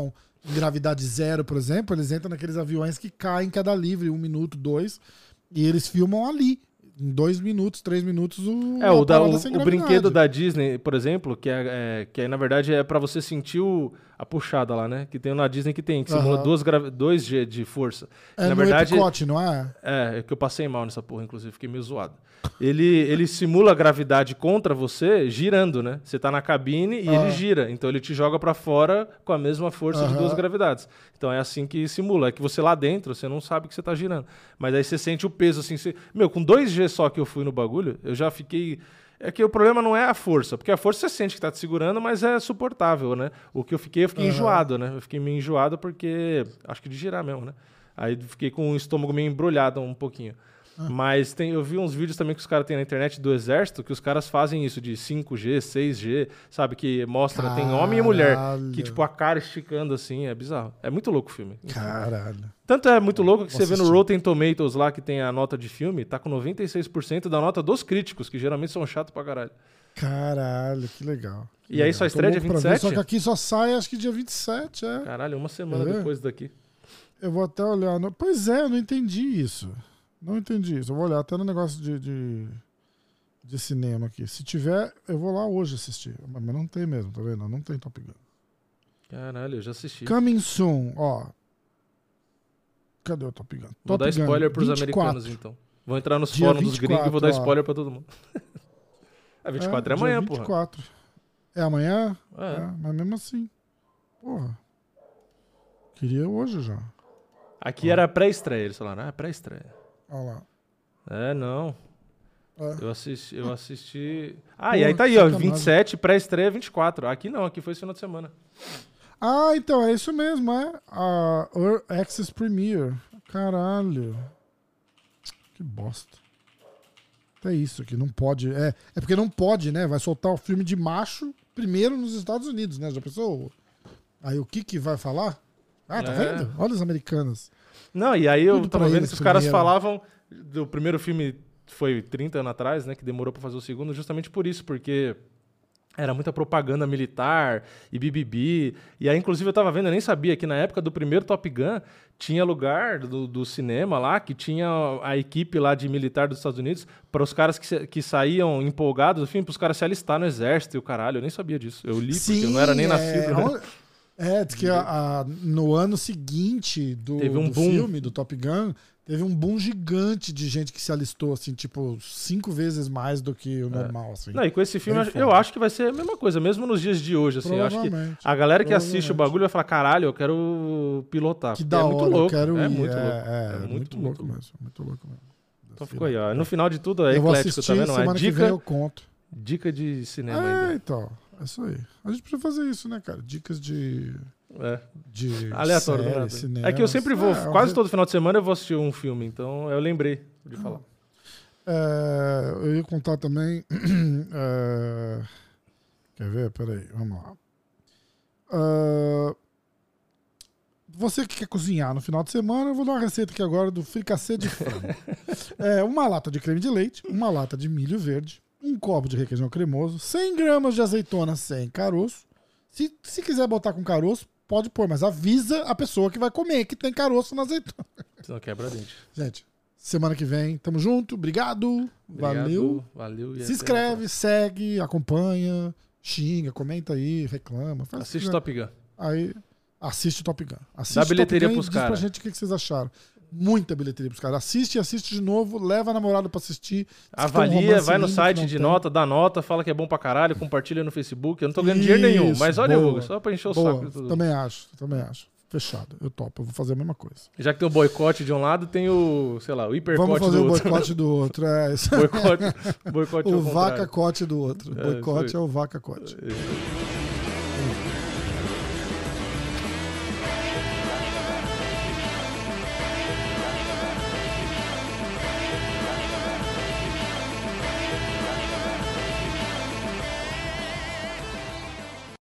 em Gravidade Zero, por exemplo, eles entram naqueles aviões que caem em queda livre, um minuto, dois, e eles filmam ali. Em dois minutos, três minutos, o, É, o, da, o, sem o gravidade. brinquedo da Disney, por exemplo, que, é, é, que é, na verdade é pra você sentir o, a puxada lá, né? Que tem na Disney que tem, que simula Aham. duas gravi- dois G de força. É na no verdade, Epcot, não é? É, é que eu passei mal nessa porra, inclusive, fiquei meio zoado. Ele, ele simula a gravidade contra você girando, né? Você tá na cabine e Ah. ele gira. Então ele te joga pra fora com a mesma força de Aham. duas gravidades. Então é assim que simula. É que você lá dentro, você não sabe que você tá girando. Mas aí você sente o peso, assim. Você... Meu, com dois G só que eu fui no bagulho, eu já fiquei... É que o problema não é a força, porque a força você sente que tá te segurando, mas é suportável, né? O que eu fiquei, eu fiquei Aham. enjoado, né? Eu fiquei meio enjoado porque... Acho que de girar mesmo, né? Aí fiquei com o estômago meio embrulhado um pouquinho. Mas tem, eu vi uns vídeos também que os caras têm na internet do exército, que os caras fazem isso de cinco G, seis G, sabe? Que mostra, tem homem e mulher, Caralho. que tipo a cara esticando assim, é bizarro. É muito louco o filme. Caralho. Tanto é muito louco que Vou você vê no assistir. Rotten Tomatoes lá, que tem a nota de filme, tá com noventa e seis por cento da nota dos críticos, que geralmente são chatos pra caralho. Caralho, que legal. Que E aí legal. só Tô estreia dia louco pra ver, vinte e sete? Só que aqui só sai, acho que dia vinte e sete, é. Caralho, uma semana É. depois daqui. Eu vou até olhar. No... Pois é, eu não entendi isso. Não entendi isso. Eu vou olhar até no negócio de, de, de cinema aqui. Se tiver, eu vou lá hoje assistir. Mas não tem mesmo, tá vendo? Não tem Top Gun. Caralho, eu já assisti. Coming soon, ó. Cadê o Top Gun? Vou Top dar Gun, spoiler pros vinte e quatro. americanos, então. Vou entrar nos Dia fóruns dos vinte e gringos e vou dar quatro, ó. spoiler pra todo mundo. É, vinte e quatro é, dia amanhã, vinte e porra. quatro. É amanhã? É. É, mas mesmo assim. Porra. Queria hoje já. Aqui era pré-estreia, eles falaram, ah, pré-estreia. Olha lá. É, não. É. Eu assisti, eu assisti... Ah, Porra, e aí tá aí, que ó, sacanagem. vinte e sete, pré-estreia vinte e quatro. Aqui não, aqui foi esse final de semana. Ah, então é isso mesmo, é. A Early Access Premiere. Caralho. Que bosta. É isso aqui, não pode. É, é porque não pode, né? Vai soltar o filme de macho primeiro nos Estados Unidos, né? Já pensou? Aí o que que vai falar? Ah, tá É. vendo? Olha as americanas. Não, e aí eu Tudo tava pra vendo eles que os caras primeiro. falavam do primeiro filme, foi trinta anos atrás, né, que demorou pra fazer o segundo, justamente por isso, porque era muita propaganda militar e bibibi. E aí, inclusive, eu tava vendo, eu nem sabia que na época do primeiro Top Gun tinha lugar do, do cinema lá, que tinha a equipe lá de militar dos Estados Unidos, para os caras que, se- que saíam empolgados do filme, para os caras se alistar no exército e o caralho. Eu nem sabia disso. Eu li porque eu não era nem é, nascido. Né? onde- É, diz que a- a- no ano seguinte do, Teve um do boom. filme, do Top Gun, teve um boom gigante de gente que se alistou, assim, tipo, cinco vezes mais do que o normal, assim. Não, e com esse filme, Bem eu foda. acho que vai ser a mesma coisa, mesmo nos dias de hoje. Assim, eu acho que Provavelmente. a galera que assiste o Provavelmente. bagulho vai falar, caralho, eu quero pilotar. Que porque da é hora, muito louco. eu quero é ir. muito é, louco. É, É muito, muito, louco muito mesmo, muito louco mesmo. Então ficou aí, ó. No final de tudo, é Eu vou eclético assistir, também, não é? semana que vem Dica, eu conto. dica de cinema É, ainda. então, é isso aí. A gente precisa fazer isso, né, cara? Dicas de... É. de Aleatório, do série, nada. cinema. É que eu sempre vou, É, quase eu- todo final de semana eu vou assistir um filme, então eu lembrei de falar. É, eu ia contar também. é, quer ver? Peraí, vamos lá. É, você que quer cozinhar no final de semana, eu vou dar uma receita aqui agora do fricassê de frango. É, uma lata de creme de leite, uma lata de milho verde, um copo de requeijão cremoso, cem gramas de azeitona sem caroço. Se, se quiser botar com caroço, pode pôr, mas avisa a pessoa que vai comer que tem caroço na azeitona. Senão quebra dente. Gente, semana que vem, tamo junto, obrigado, valeu. Obrigado, valeu. e Se até a inscreve, próxima. segue, acompanha, xinga, comenta aí, reclama. Faz o que Assiste quiser. Top Gun. Aí, assiste Top Gun. Assiste Dá bilheteria Top Gun pros e diz cara. pra gente o que que vocês acharam. Muita bilheteria pros caras. Assiste e assiste de novo, leva a namorada pra assistir. Diz que tem um Avalia, romance vai no lindo site que não de tem. nota, dá nota, fala que é bom pra caralho, compartilha no Facebook. Eu não tô ganhando dinheiro nenhum, Isso, mas olha, boa. Hugo, só pra encher o Boa, saco de tudo. também acho, também acho. Fechado, eu topo, eu vou fazer a mesma coisa. Já que tem o boicote de um lado, tem o, sei lá, o hipercote Vamos fazer do o outro. boicote do outro. É isso. boicote, boicote ao O contrário. vaca-cote do outro. É, Boicote isso é aí. o vaca-cote. É.